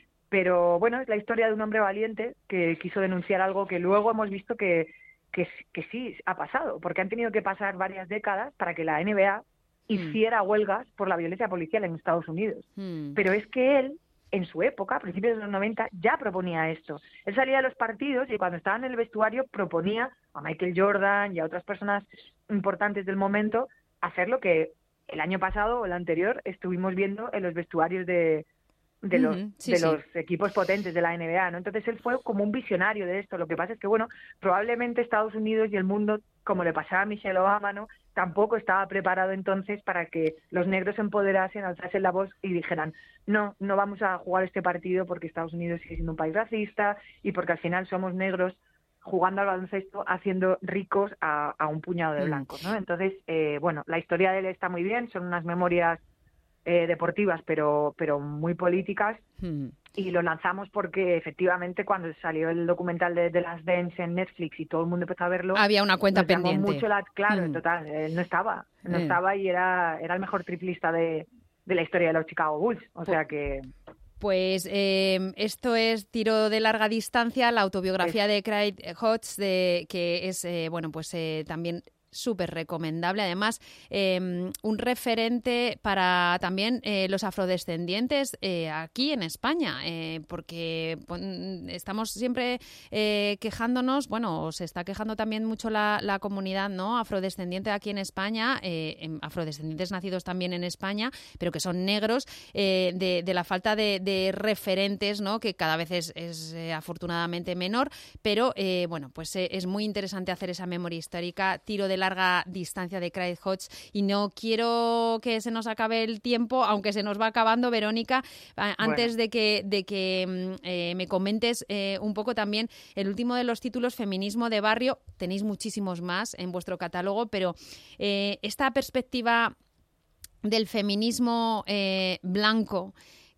Pero bueno, es la historia de un hombre valiente que quiso denunciar algo que luego hemos visto que, que, que sí ha pasado, porque han tenido que pasar varias décadas para que la N B A hiciera mm. huelgas por la violencia policial en Estados Unidos. Mm. Pero es que él, en su época, a principios de los noventa, ya proponía esto. Él salía de los partidos y cuando estaba en el vestuario proponía a Michael Jordan y a otras personas importantes del momento hacer lo que el año pasado o el anterior estuvimos viendo en los vestuarios de, de, los, uh-huh. sí, de sí. los equipos potentes de la N B A, ¿no? Entonces él fue como un visionario de esto. Lo que pasa es que, bueno, probablemente Estados Unidos y el mundo, como le pasaba a Michelle Obama, ¿no?, tampoco estaba preparado entonces para que los negros se empoderasen, alzasen la voz y dijeran, no, no vamos a jugar este partido porque Estados Unidos sigue siendo un país racista y porque al final somos negros jugando al baloncesto, haciendo ricos a, a un puñado de blancos, ¿no? Entonces, eh, bueno, la historia de él está muy bien, son unas memorias eh, deportivas, pero pero muy políticas, mm. y lo lanzamos porque efectivamente cuando salió el documental de, de Last Dance en Netflix y todo el mundo empezó a verlo, había una cuenta nos llamó pendiente. Mucho la, claro, mm. total, él no estaba, no mm. estaba y era, era el mejor triplista de, de la historia de los Chicago Bulls, o pues, sea que... Pues eh, esto es Tiro de larga distancia, la autobiografía es. de Craig Hodge, de, que es, eh, bueno, pues eh, también súper recomendable. Además, eh, un referente para también eh, los afrodescendientes eh, aquí en España, eh, porque pues, estamos siempre eh, quejándonos, bueno, se está quejando también mucho la, la comunidad, ¿no?, afrodescendiente aquí en España, eh, afrodescendientes nacidos también en España, pero que son negros, eh, de, de la falta de, de referentes, ¿no?, que cada vez es, es eh, afortunadamente menor, pero eh, bueno, pues eh, es muy interesante hacer esa memoria histórica. Tiro de larga distancia de Craig Hodge, y no quiero que se nos acabe el tiempo, aunque se nos va acabando, Verónica, antes bueno. de que, de que eh, me comentes eh, un poco también el último de los títulos, Feminismo de Barrio. Tenéis muchísimos más en vuestro catálogo, pero eh, esta perspectiva del feminismo eh, blanco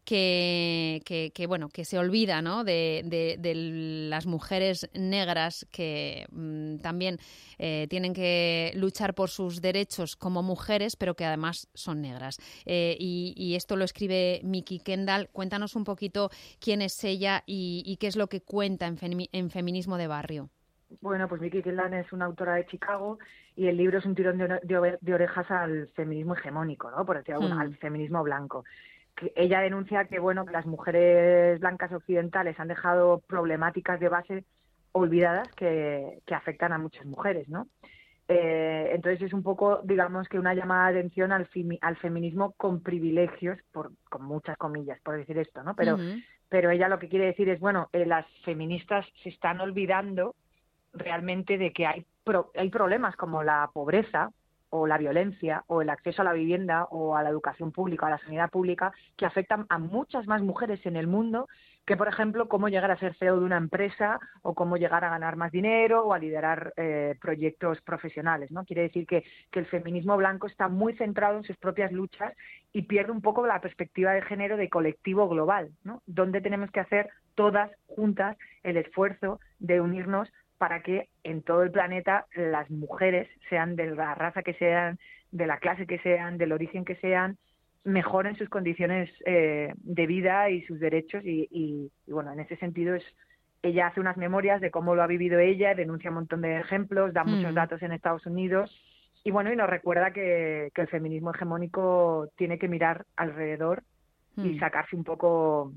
Que, que, que bueno que se olvida, ¿no?, de, de, de las mujeres negras que mmm, también eh, tienen que luchar por sus derechos como mujeres, pero que además son negras. Eh, y, y esto lo escribe Mikki Kendall. Cuéntanos un poquito quién es ella y, y qué es lo que cuenta en, femi- en Feminismo de Barrio. Bueno, pues Mikki Kendall es una autora de Chicago y el libro es un tirón de, de, de orejas al feminismo hegemónico, ¿no?, por decir algo, hmm. al feminismo blanco. Que ella denuncia que, bueno, que las mujeres blancas occidentales han dejado problemáticas de base olvidadas que, que afectan a muchas mujeres, ¿no? Eh, entonces es un poco, digamos, que una llamada de atención al, femi- al feminismo con privilegios, por, con muchas comillas, por decir esto, ¿no? Pero, uh-huh. pero ella lo que quiere decir es, bueno, eh, las feministas se están olvidando realmente de que hay, pro- hay problemas como la pobreza, o la violencia o el acceso a la vivienda o a la educación pública, a la sanidad pública, que afectan a muchas más mujeres en el mundo que, por ejemplo, cómo llegar a ser C E O de una empresa o cómo llegar a ganar más dinero o a liderar eh, proyectos profesionales, ¿no? Quiere decir que, que el feminismo blanco está muy centrado en sus propias luchas y pierde un poco la perspectiva de género de colectivo global, ¿no? Donde tenemos que hacer todas juntas el esfuerzo de unirnos para que en todo el planeta las mujeres, sean de la raza que sean, de la clase que sean, del origen que sean, mejoren sus condiciones eh, de vida y sus derechos y, y, y bueno, en ese sentido es ella hace unas memorias de cómo lo ha vivido ella, denuncia un montón de ejemplos, da mm. muchos datos en Estados Unidos y bueno, y nos recuerda que, que el feminismo hegemónico tiene que mirar alrededor mm. y sacarse un poco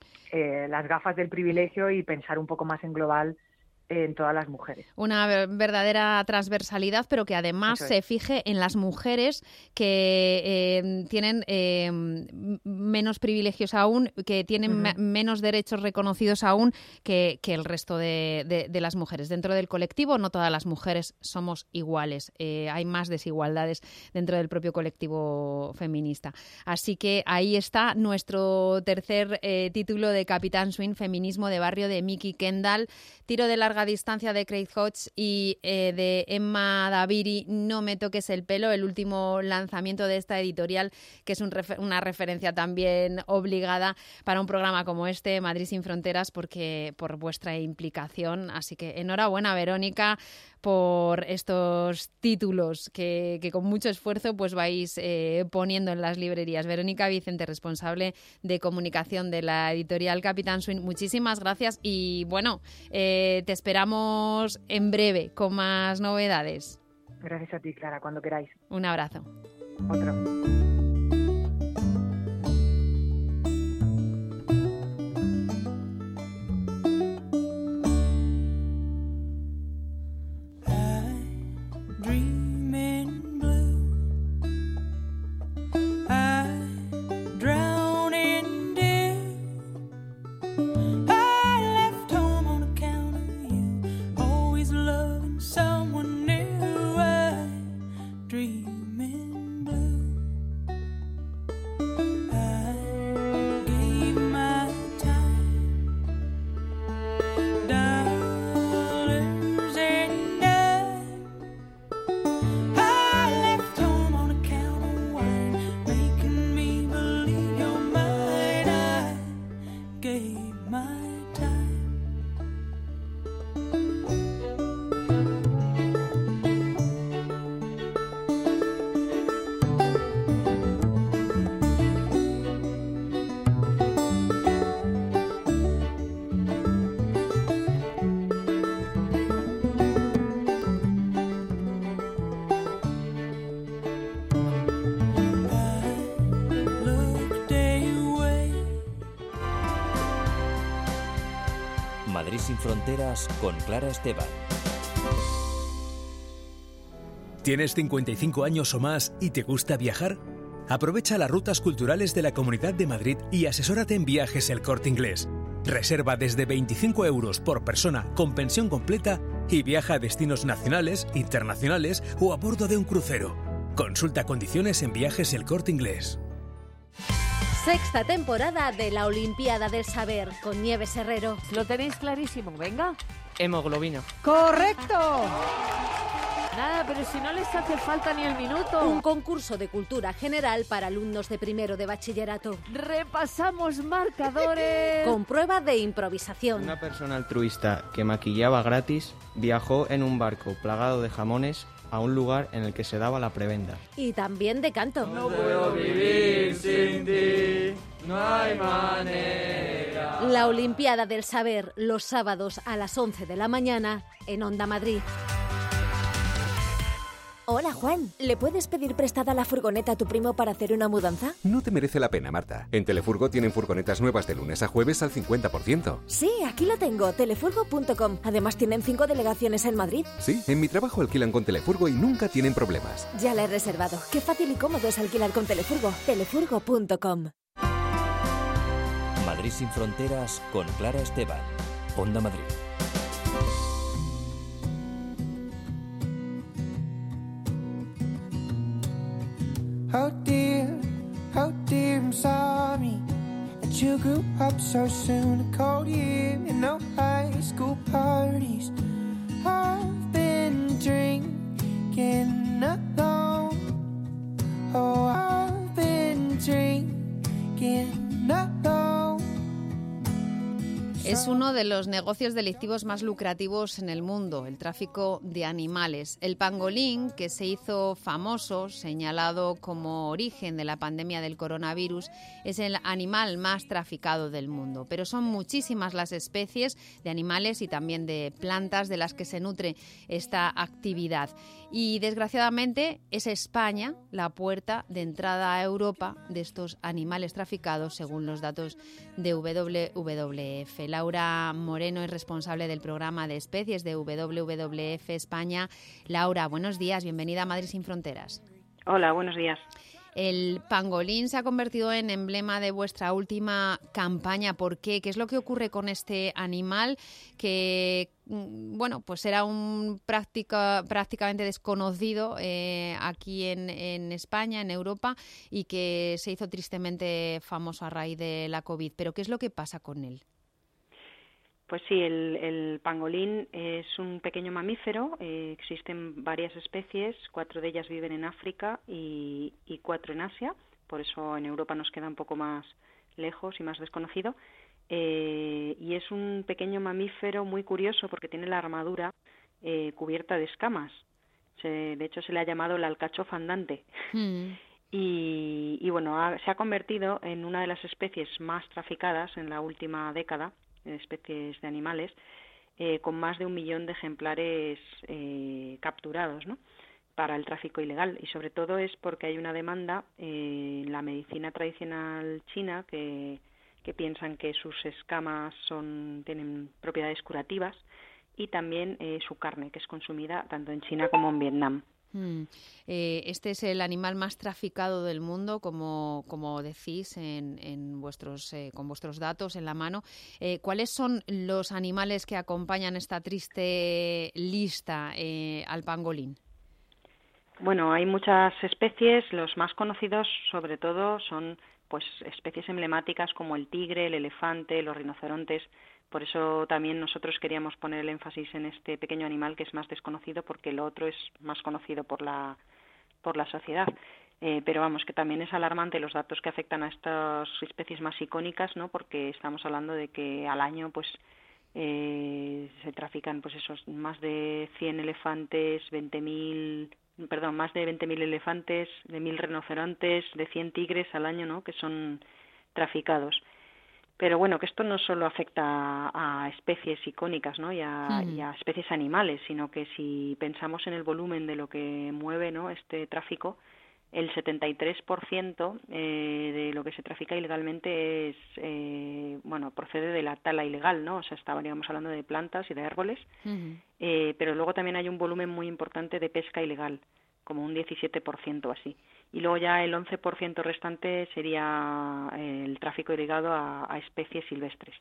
eh, las gafas del privilegio y pensar un poco más en global en todas las mujeres. Una verdadera transversalidad, pero que además se fije en las mujeres que eh, tienen eh, menos privilegios aún, que tienen uh-huh. me- menos derechos reconocidos aún que, que el resto de, de, de las mujeres. Dentro del colectivo no todas las mujeres somos iguales, eh, hay más desigualdades dentro del propio colectivo feminista. Así que ahí está nuestro tercer eh, título de Capitán Swing, Feminismo de Barrio, de Miki Kendall, Tiro de larga distancia de Craig Hodge y eh, de Emma Daviri, No me toques el pelo, el último lanzamiento de esta editorial, que es un refer- una referencia también obligada para un programa como este, Madrid sin Fronteras, porque por vuestra implicación. Así que enhorabuena, Verónica, por estos títulos que, que con mucho esfuerzo pues vais eh, poniendo en las librerías. Verónica Vicente, responsable de comunicación de la editorial Capitán Swing, muchísimas gracias y bueno, eh, te esperamos en breve con más novedades. Gracias a ti, Clara, cuando queráis. Un abrazo. Otro. Madrid sin Fronteras con Clara Esteban. ¿Tienes cincuenta y cinco años o más y te gusta viajar? Aprovecha las rutas culturales de la Comunidad de Madrid y asesórate en Viajes El Corte Inglés. Reserva desde veinticinco euros por persona con pensión completa y viaja a destinos nacionales, internacionales o a bordo de un crucero. Consulta condiciones en Viajes El Corte Inglés. Sexta temporada de la Olimpiada del Saber con Nieves Herrero. Lo tenéis clarísimo, venga. Hemoglobina. ¡Correcto! Nada, pero si no les hace falta ni el minuto. Un concurso de cultura general para alumnos de primero de bachillerato. Repasamos marcadores. Con prueba de improvisación. Una persona altruista que maquillaba gratis viajó en un barco plagado de jamones a un lugar en el que se daba la prebenda. Y también de canto. No puedo vivir sin ti, no hay manera. La Olimpiada del Saber, los sábados a las once de la mañana en Onda Madrid. Hola, Juan. ¿Le puedes pedir prestada la furgoneta a tu primo para hacer una mudanza? No te merece la pena, Marta. En Telefurgo tienen furgonetas nuevas de lunes a jueves al cincuenta por ciento. Sí, aquí lo tengo, telefurgo punto com. Además tienen cinco delegaciones en Madrid. Sí, en mi trabajo alquilan con Telefurgo y nunca tienen problemas. Ya la he reservado. Qué fácil y cómodo es alquilar con Telefurgo. telefurgo punto com. Madrid sin Fronteras con Clara Esteban. Onda Madrid. been a cold year and no high school parties. I've been drinking alone. Oh, I've been drinking alone. Es uno de los negocios delictivos más lucrativos en el mundo, el tráfico de animales. El pangolín, que se hizo famoso, señalado como origen de la pandemia del coronavirus, es el animal más traficado del mundo. Pero son muchísimas las especies de animales y también de plantas de las que se nutre esta actividad. Y desgraciadamente es España la puerta de entrada a Europa de estos animales traficados, según los datos de W W F. Laura Moreno es responsable del programa de especies de W W F España. Laura, buenos días, bienvenida a Madrid sin Fronteras. Hola, buenos días. El pangolín se ha convertido en emblema de vuestra última campaña. ¿Por qué? ¿Qué es lo que ocurre con este animal que, bueno, pues era un práctica, prácticamente desconocido eh, aquí en, en España, en Europa, y que se hizo tristemente famoso a raíz de la COVID? ¿Pero qué es lo que pasa con él? Pues sí, el, el pangolín es un pequeño mamífero, eh, existen varias especies, cuatro de ellas viven en África y, y cuatro en Asia, por eso en Europa nos queda un poco más lejos y más desconocido, eh, y es un pequeño mamífero muy curioso porque tiene la armadura eh, cubierta de escamas, se, de hecho se le ha llamado el alcachofa andante. Mm. Y, y bueno, ha, se ha convertido en una de las especies más traficadas en la última década, especies de animales, eh, con más de un millón de ejemplares eh, capturados, ¿no?, para el tráfico ilegal. Y sobre todo es porque hay una demanda eh, en la medicina tradicional china que, que piensan que sus escamas son, tienen propiedades curativas, y también eh, su carne, que es consumida tanto en China como en Vietnam. Mm. Eh, este es el animal más traficado del mundo, como, como decís en, en vuestros, eh, con vuestros datos en la mano. Eh, ¿Cuáles son los animales que acompañan esta triste lista eh, al pangolín? Bueno, hay muchas especies. Los más conocidos, sobre todo, son pues especies emblemáticas como el tigre, el elefante, los rinocerontes. Por eso también nosotros queríamos poner el énfasis en este pequeño animal que es más desconocido, porque lo otro es más conocido por la por la sociedad. Eh, pero vamos, que también es alarmante los datos que afectan a estas especies más icónicas, ¿no? Porque estamos hablando de que al año pues eh, se trafican pues esos más de cien elefantes, veinte mil, perdón, más de veinte mil elefantes, de mil rinocerontes, de cien tigres al año, ¿no?, que son traficados. Pero bueno, que esto no solo afecta a, a especies icónicas, ¿no?, y a, mm. y a especies animales, sino que si pensamos en el volumen de lo que mueve, ¿no?, este tráfico, el setenta y tres por ciento eh, de lo que se trafica ilegalmente es, eh, bueno, procede de la tala ilegal, ¿no? O sea, estaríamos hablando de plantas y de árboles, mm. eh, pero luego también hay un volumen muy importante de pesca ilegal, como un diecisiete por ciento así. Y luego ya el once por ciento restante sería el tráfico irrigado a, a especies silvestres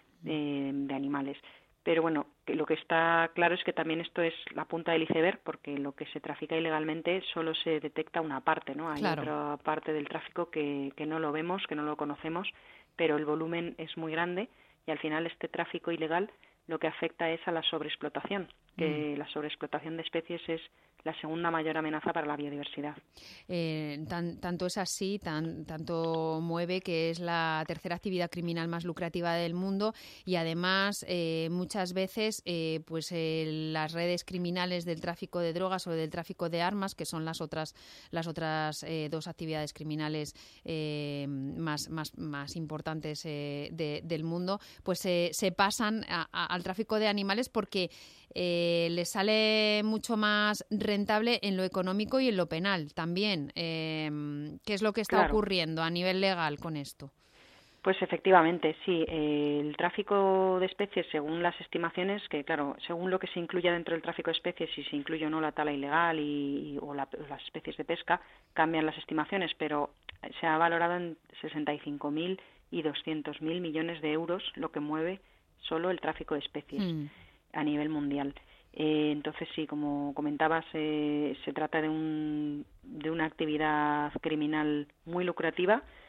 eh, de animales. Pero bueno, que lo que está claro es que también esto es la punta del iceberg, porque lo que se trafica ilegalmente solo se detecta una parte, ¿no? Hay claro. otra parte del tráfico que, que no lo vemos, que no lo conocemos, pero el volumen es muy grande y al final este tráfico ilegal lo que afecta es a la sobreexplotación, que mm. la sobreexplotación de especies es la segunda mayor amenaza para la biodiversidad. Eh, tan, tanto es así, tan, tanto mueve que es la tercera actividad criminal más lucrativa del mundo, y además eh, muchas veces eh, pues eh, las redes criminales del tráfico de drogas o del tráfico de armas, que son las otras las otras eh, dos actividades criminales eh, más, más, más importantes eh, de, del mundo, pues eh, se pasan a, a, al tráfico de animales porque eh, les sale mucho más rentable en lo económico y en lo penal también. Eh, ¿Qué es lo que está claro. ocurriendo a nivel legal con esto? Pues efectivamente, sí. Eh, el tráfico de especies, según las estimaciones, que claro, según lo que se incluya dentro del tráfico de especies, si se incluye o no la tala ilegal y, y, o la, las especies de pesca, cambian las estimaciones, pero se ha valorado en sesenta y cinco mil y doscientos mil millones de euros lo que mueve solo el tráfico de especies mm. a nivel mundial. Eh, entonces sí, como comentabas, eh, se trata de un de una actividad criminal muy lucrativa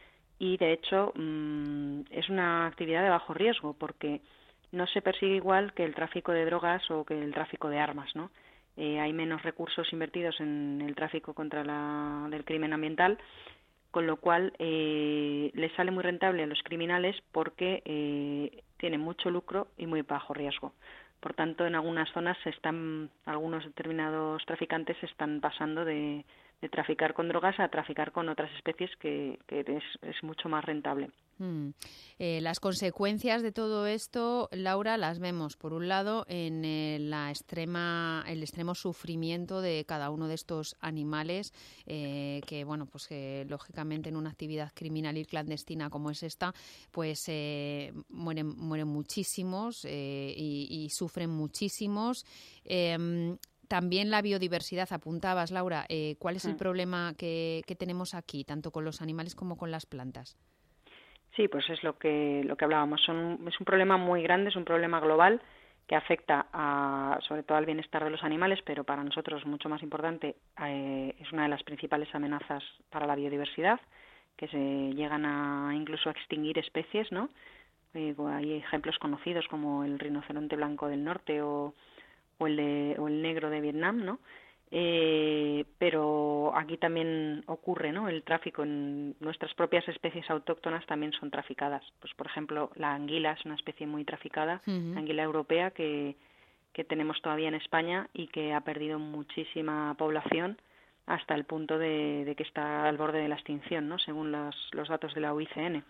y, de hecho, mmm, es una actividad de bajo riesgo porque no se persigue igual que el tráfico de drogas o que el tráfico de armas, ¿no? Eh, hay menos recursos invertidos en el tráfico contra la, del crimen ambiental, con lo cual eh, les sale muy rentable a los criminales porque eh, tienen mucho lucro y muy bajo riesgo. Por tanto, en algunas zonas se están, algunos determinados traficantes se están pasando de, de traficar con drogas a traficar con otras especies que, que es, es mucho más rentable. Mm. Eh, las consecuencias de todo esto, Laura, las vemos por un lado en eh, la extrema, el extremo sufrimiento de cada uno de estos animales, eh, que bueno, pues que lógicamente en una actividad criminal y clandestina como es esta, pues eh, mueren, mueren muchísimos eh, y, y sufren muchísimos. Eh, También la biodiversidad, apuntabas, Laura, eh, ¿cuál es el problema que, que tenemos aquí, tanto con los animales como con las plantas? Sí, pues es lo que lo que hablábamos. Son, es un problema muy grande, es un problema global que afecta a, sobre todo al bienestar de los animales, pero para nosotros mucho más importante, eh, es una de las principales amenazas para la biodiversidad, que se llegan a incluso a extinguir especies, ¿no? Eh, hay ejemplos conocidos como el rinoceronte blanco del norte o o el, de, o el negro de Vietnam, ¿no? Eh, pero aquí también ocurre, ¿no? El tráfico en nuestras propias especies autóctonas también son traficadas. Pues, por ejemplo, la anguila es una especie muy traficada, uh-huh. anguila europea que, que tenemos todavía en España y que ha perdido muchísima población hasta el punto de, de que está al borde de la extinción, ¿no? Según las, los datos de la U I C N.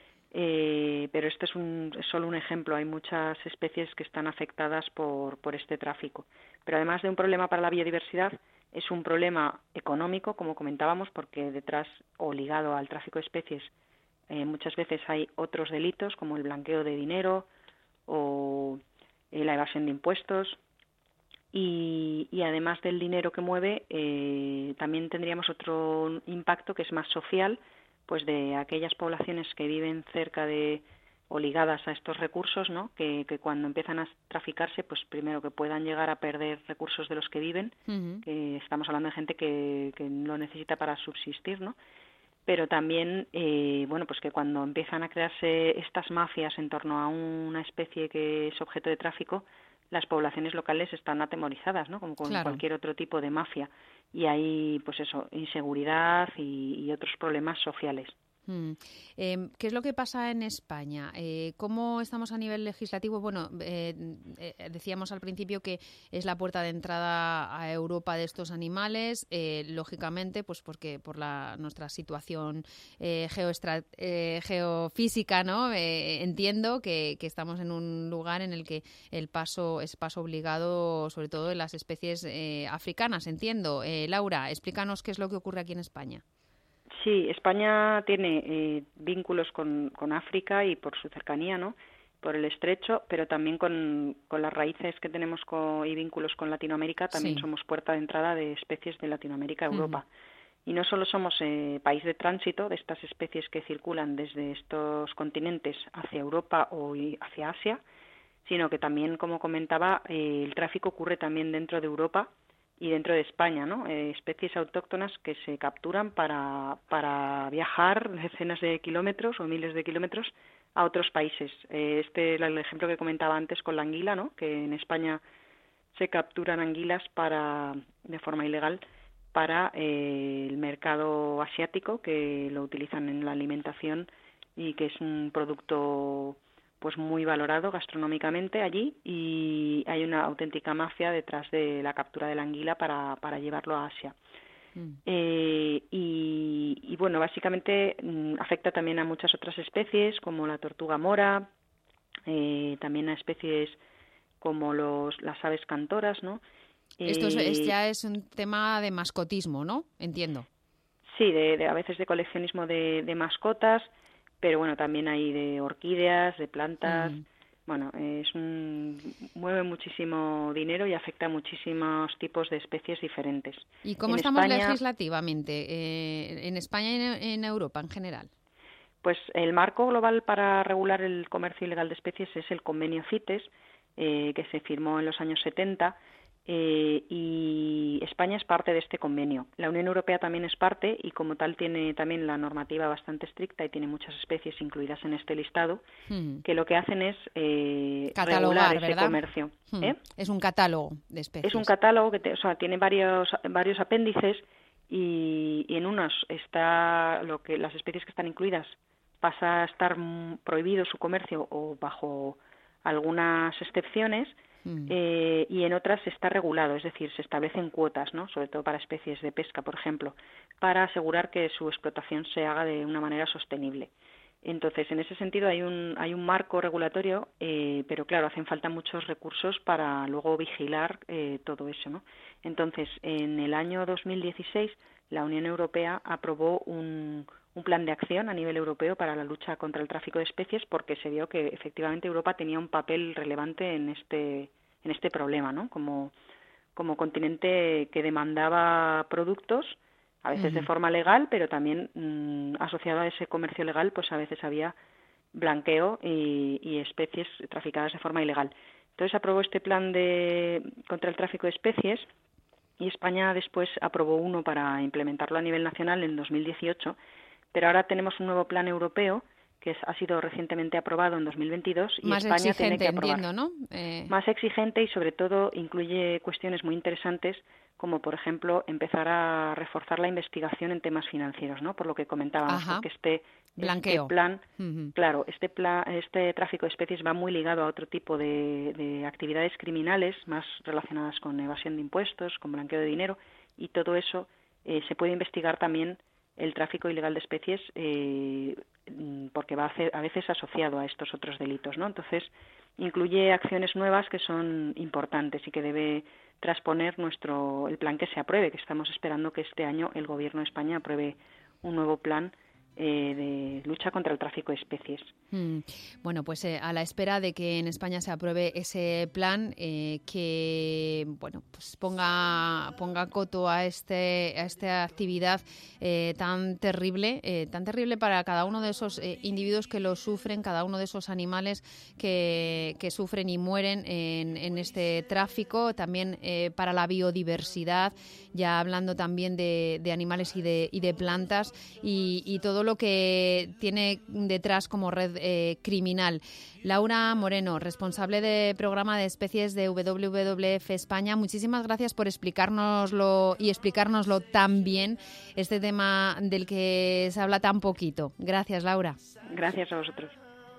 Eh, pero este es, un, es solo un ejemplo. Hay muchas especies que están afectadas por, por este tráfico. Pero además de un problema para la biodiversidad, es un problema económico, como comentábamos, porque detrás o ligado al tráfico de especies eh, muchas veces hay otros delitos como el blanqueo de dinero o eh, la evasión de impuestos. Y, y además del dinero que mueve, eh, también tendríamos otro impacto que es más social, pues de aquellas poblaciones que viven cerca de o ligadas a estos recursos, ¿no? Que, que cuando empiezan a traficarse, pues primero que puedan llegar a perder recursos de los que viven, uh-huh. que estamos hablando de gente que, que lo necesita para subsistir, ¿no? Pero también, eh, bueno, pues que cuando empiezan a crearse estas mafias en torno a una especie que es objeto de tráfico, las poblaciones locales están atemorizadas, ¿no? Como con claro. cualquier otro tipo de mafia. Y hay, pues eso, inseguridad y, y otros problemas sociales. Mm. Eh, ¿Qué es lo que pasa en España? Eh, ¿Cómo estamos a nivel legislativo? Bueno, eh, eh, decíamos al principio que es la puerta de entrada a Europa de estos animales, eh, lógicamente, pues porque por la nuestra situación eh, geoestra- eh, geofísica, ¿no? Eh, entiendo que, que estamos en un lugar en el que el paso es paso obligado, sobre todo en las especies eh, africanas, entiendo. Eh, Laura, explícanos qué es lo que ocurre aquí en España. Sí, España tiene eh, vínculos con, con África y por su cercanía, ¿no? Por el estrecho, pero también con, con las raíces que tenemos con, y vínculos con Latinoamérica, también sí. somos puerta de entrada de especies de Latinoamérica a Europa. Uh-huh. Y no solo somos eh, país de tránsito de estas especies que circulan desde estos continentes hacia Europa o hacia Asia, sino que también, como comentaba, eh, el tráfico ocurre también dentro de Europa y dentro de España, ¿no? Eh, especies autóctonas que se capturan para, para viajar decenas de kilómetros o miles de kilómetros a otros países. Eh, este es el ejemplo que comentaba antes con la anguila, ¿no? Que en España se capturan anguilas para, de forma ilegal para eh, el mercado asiático, que lo utilizan en la alimentación y que es un producto pues muy valorado gastronómicamente allí, y hay una auténtica mafia detrás de la captura de la anguila para, para llevarlo a Asia. Mm. Eh, y, y bueno, básicamente mm, afecta también a muchas otras especies como la tortuga mora, eh, también a especies como los, las aves cantoras, ¿no? Eh, Esto es, es, ya es un tema de mascotismo, ¿no? Entiendo. Sí, de, de a veces de coleccionismo de, de mascotas, pero bueno, también hay de orquídeas, de plantas. Mm. Bueno, es un, mueve muchísimo dinero y afecta a muchísimos tipos de especies diferentes. ¿Y cómo en estamos España, legislativamente eh, en España y en, en Europa en general? Pues el marco global para regular el comercio ilegal de especies es el convenio CITES, eh, que se firmó en los años setenta, Eh, y España es parte de este convenio. La Unión Europea también es parte y como tal tiene también la normativa bastante estricta y tiene muchas especies incluidas en este listado, hmm. que lo que hacen es eh, catalogar, regular ese ¿verdad? comercio. Hmm. ¿eh? Es un catálogo de especies. Es un catálogo que te, o sea, tiene varios varios apéndices y, y en unos está lo que las especies que están incluidas pasa a estar prohibido su comercio o bajo algunas excepciones. Eh, y en otras está regulado, es decir, se establecen cuotas, ¿no? Sobre todo para especies de pesca, por ejemplo, para asegurar que su explotación se haga de una manera sostenible. Entonces, en ese sentido hay un hay un marco regulatorio, eh, pero claro, hacen falta muchos recursos para luego vigilar eh, todo eso, ¿no? Entonces, en el año dos mil dieciséis, la Unión Europea aprobó un un plan de acción a nivel europeo para la lucha contra el tráfico de especies porque se vio que efectivamente Europa tenía un papel relevante en este en este problema, ¿no? Como como continente que demandaba productos a veces uh-huh. de forma legal, pero también mmm, asociado a ese comercio legal, pues a veces había blanqueo y, y especies traficadas de forma ilegal. Entonces aprobó este plan de contra el tráfico de especies y España después aprobó uno para implementarlo a nivel nacional en dos mil dieciocho. Pero ahora tenemos un nuevo plan europeo que es, ha sido recientemente aprobado en dos mil veintidós y más España exigente, tiene que aprobar. Entiendo, ¿no? Eh... Más exigente y sobre todo incluye cuestiones muy interesantes como por ejemplo empezar a reforzar la investigación en temas financieros, ¿no? Por lo que comentábamos, Ajá. porque este, Blanqueo. este plan, uh-huh. claro, este plan, este tráfico de especies va muy ligado a otro tipo de, de actividades criminales más relacionadas con evasión de impuestos, con blanqueo de dinero y todo eso eh, se puede investigar también el tráfico ilegal de especies eh, porque va a, hacer, a veces asociado a estos otros delitos, ¿no? Entonces, incluye acciones nuevas que son importantes y que debe transponer nuestro el plan que se apruebe, que estamos esperando que este año el Gobierno de España apruebe un nuevo plan eh, de lucha contra el tráfico de especies. Mm. Bueno, pues eh, a la espera de que en España se apruebe ese plan eh, que bueno pues ponga ponga coto a este a esta actividad eh, tan terrible eh, tan terrible para cada uno de esos eh, individuos que lo sufren, cada uno de esos animales que, que sufren y mueren en, en este tráfico, también eh, para la biodiversidad, ya hablando también de, de animales y de, y de plantas y, y todo lo que tiene detrás como red eh, criminal. Laura Moreno, responsable de programa de especies de W W F España, muchísimas gracias por explicárnoslo y explicárnoslo tan bien, este tema del que se habla tan poquito. Gracias, Laura. Gracias a vosotros.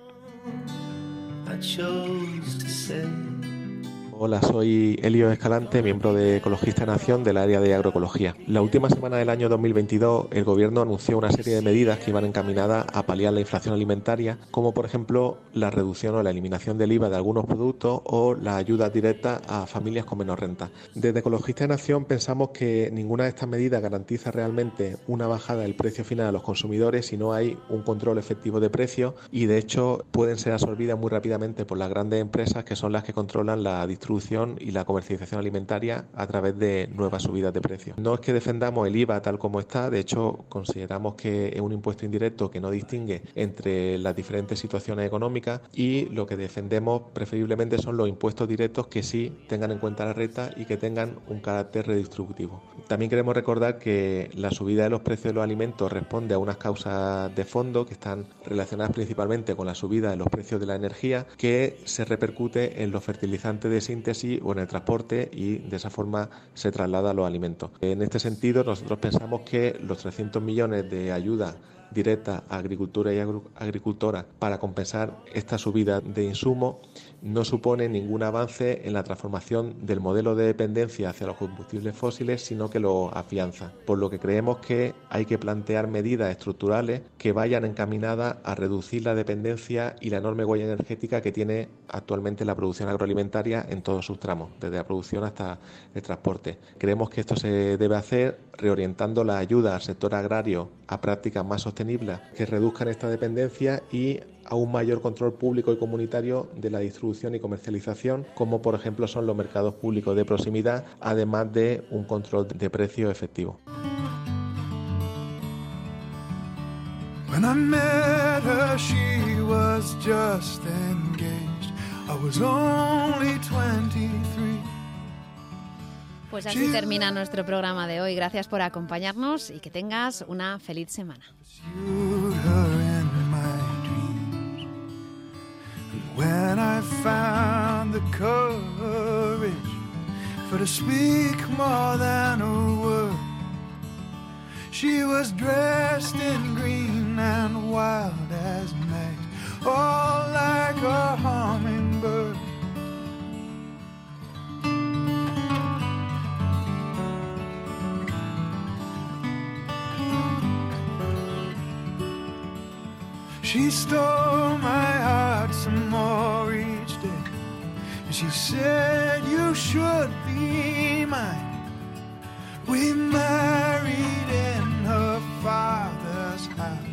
Hola, soy Elio Escalante, miembro de Ecologistas en Acción del área de agroecología. La última semana del año dos mil veintidós, el Gobierno anunció una serie de medidas que iban encaminadas a paliar la inflación alimentaria, como por ejemplo la reducción o la eliminación del I V A de algunos productos o las ayudas directas a familias con menos renta. Desde Ecologistas en Acción pensamos que ninguna de estas medidas garantiza realmente una bajada del precio final a los consumidores si no hay un control efectivo de precios y de hecho pueden ser absorbidas muy rápidamente por las grandes empresas que son las que controlan la distribución y la comercialización alimentaria a través de nuevas subidas de precios. No es que defendamos el I V A tal como está, de hecho consideramos que es un impuesto indirecto que no distingue entre las diferentes situaciones económicas y lo que defendemos preferiblemente son los impuestos directos que sí tengan en cuenta la renta y que tengan un carácter redistributivo. También queremos recordar que la subida de los precios de los alimentos responde a unas causas de fondo que están relacionadas principalmente con la subida de los precios de la energía, que se repercute en los fertilizantes de síntesis o en el transporte y de esa forma se traslada a los alimentos. En este sentido, nosotros pensamos que los trescientos millones de ayuda directa a agricultura y agricultoras para compensar esta subida de insumos no supone ningún avance en la transformación del modelo de dependencia hacia los combustibles fósiles, sino que lo afianza, por lo que creemos que hay que plantear medidas estructurales que vayan encaminadas a reducir la dependencia y la enorme huella energética que tiene actualmente la producción agroalimentaria en todos sus tramos, desde la producción hasta el transporte. Creemos que esto se debe hacer reorientando la ayuda al sector agrario a prácticas más sostenibles que reduzcan esta dependencia y a un mayor control público y comunitario de la distribución y comercialización, como por ejemplo son los mercados públicos de proximidad, además de un control de precio efectivo. When I met her, she was just engaged. I was only twenty-three. Pues así termina nuestro programa de hoy. Gracias por acompañarnos y que tengas una feliz semana. When I found the courage for to speak more than a word, she was dressed in green and wild as May, all like a hummingbird. She stole my heart some more each day, and she said you should be mine. We married in her father's house.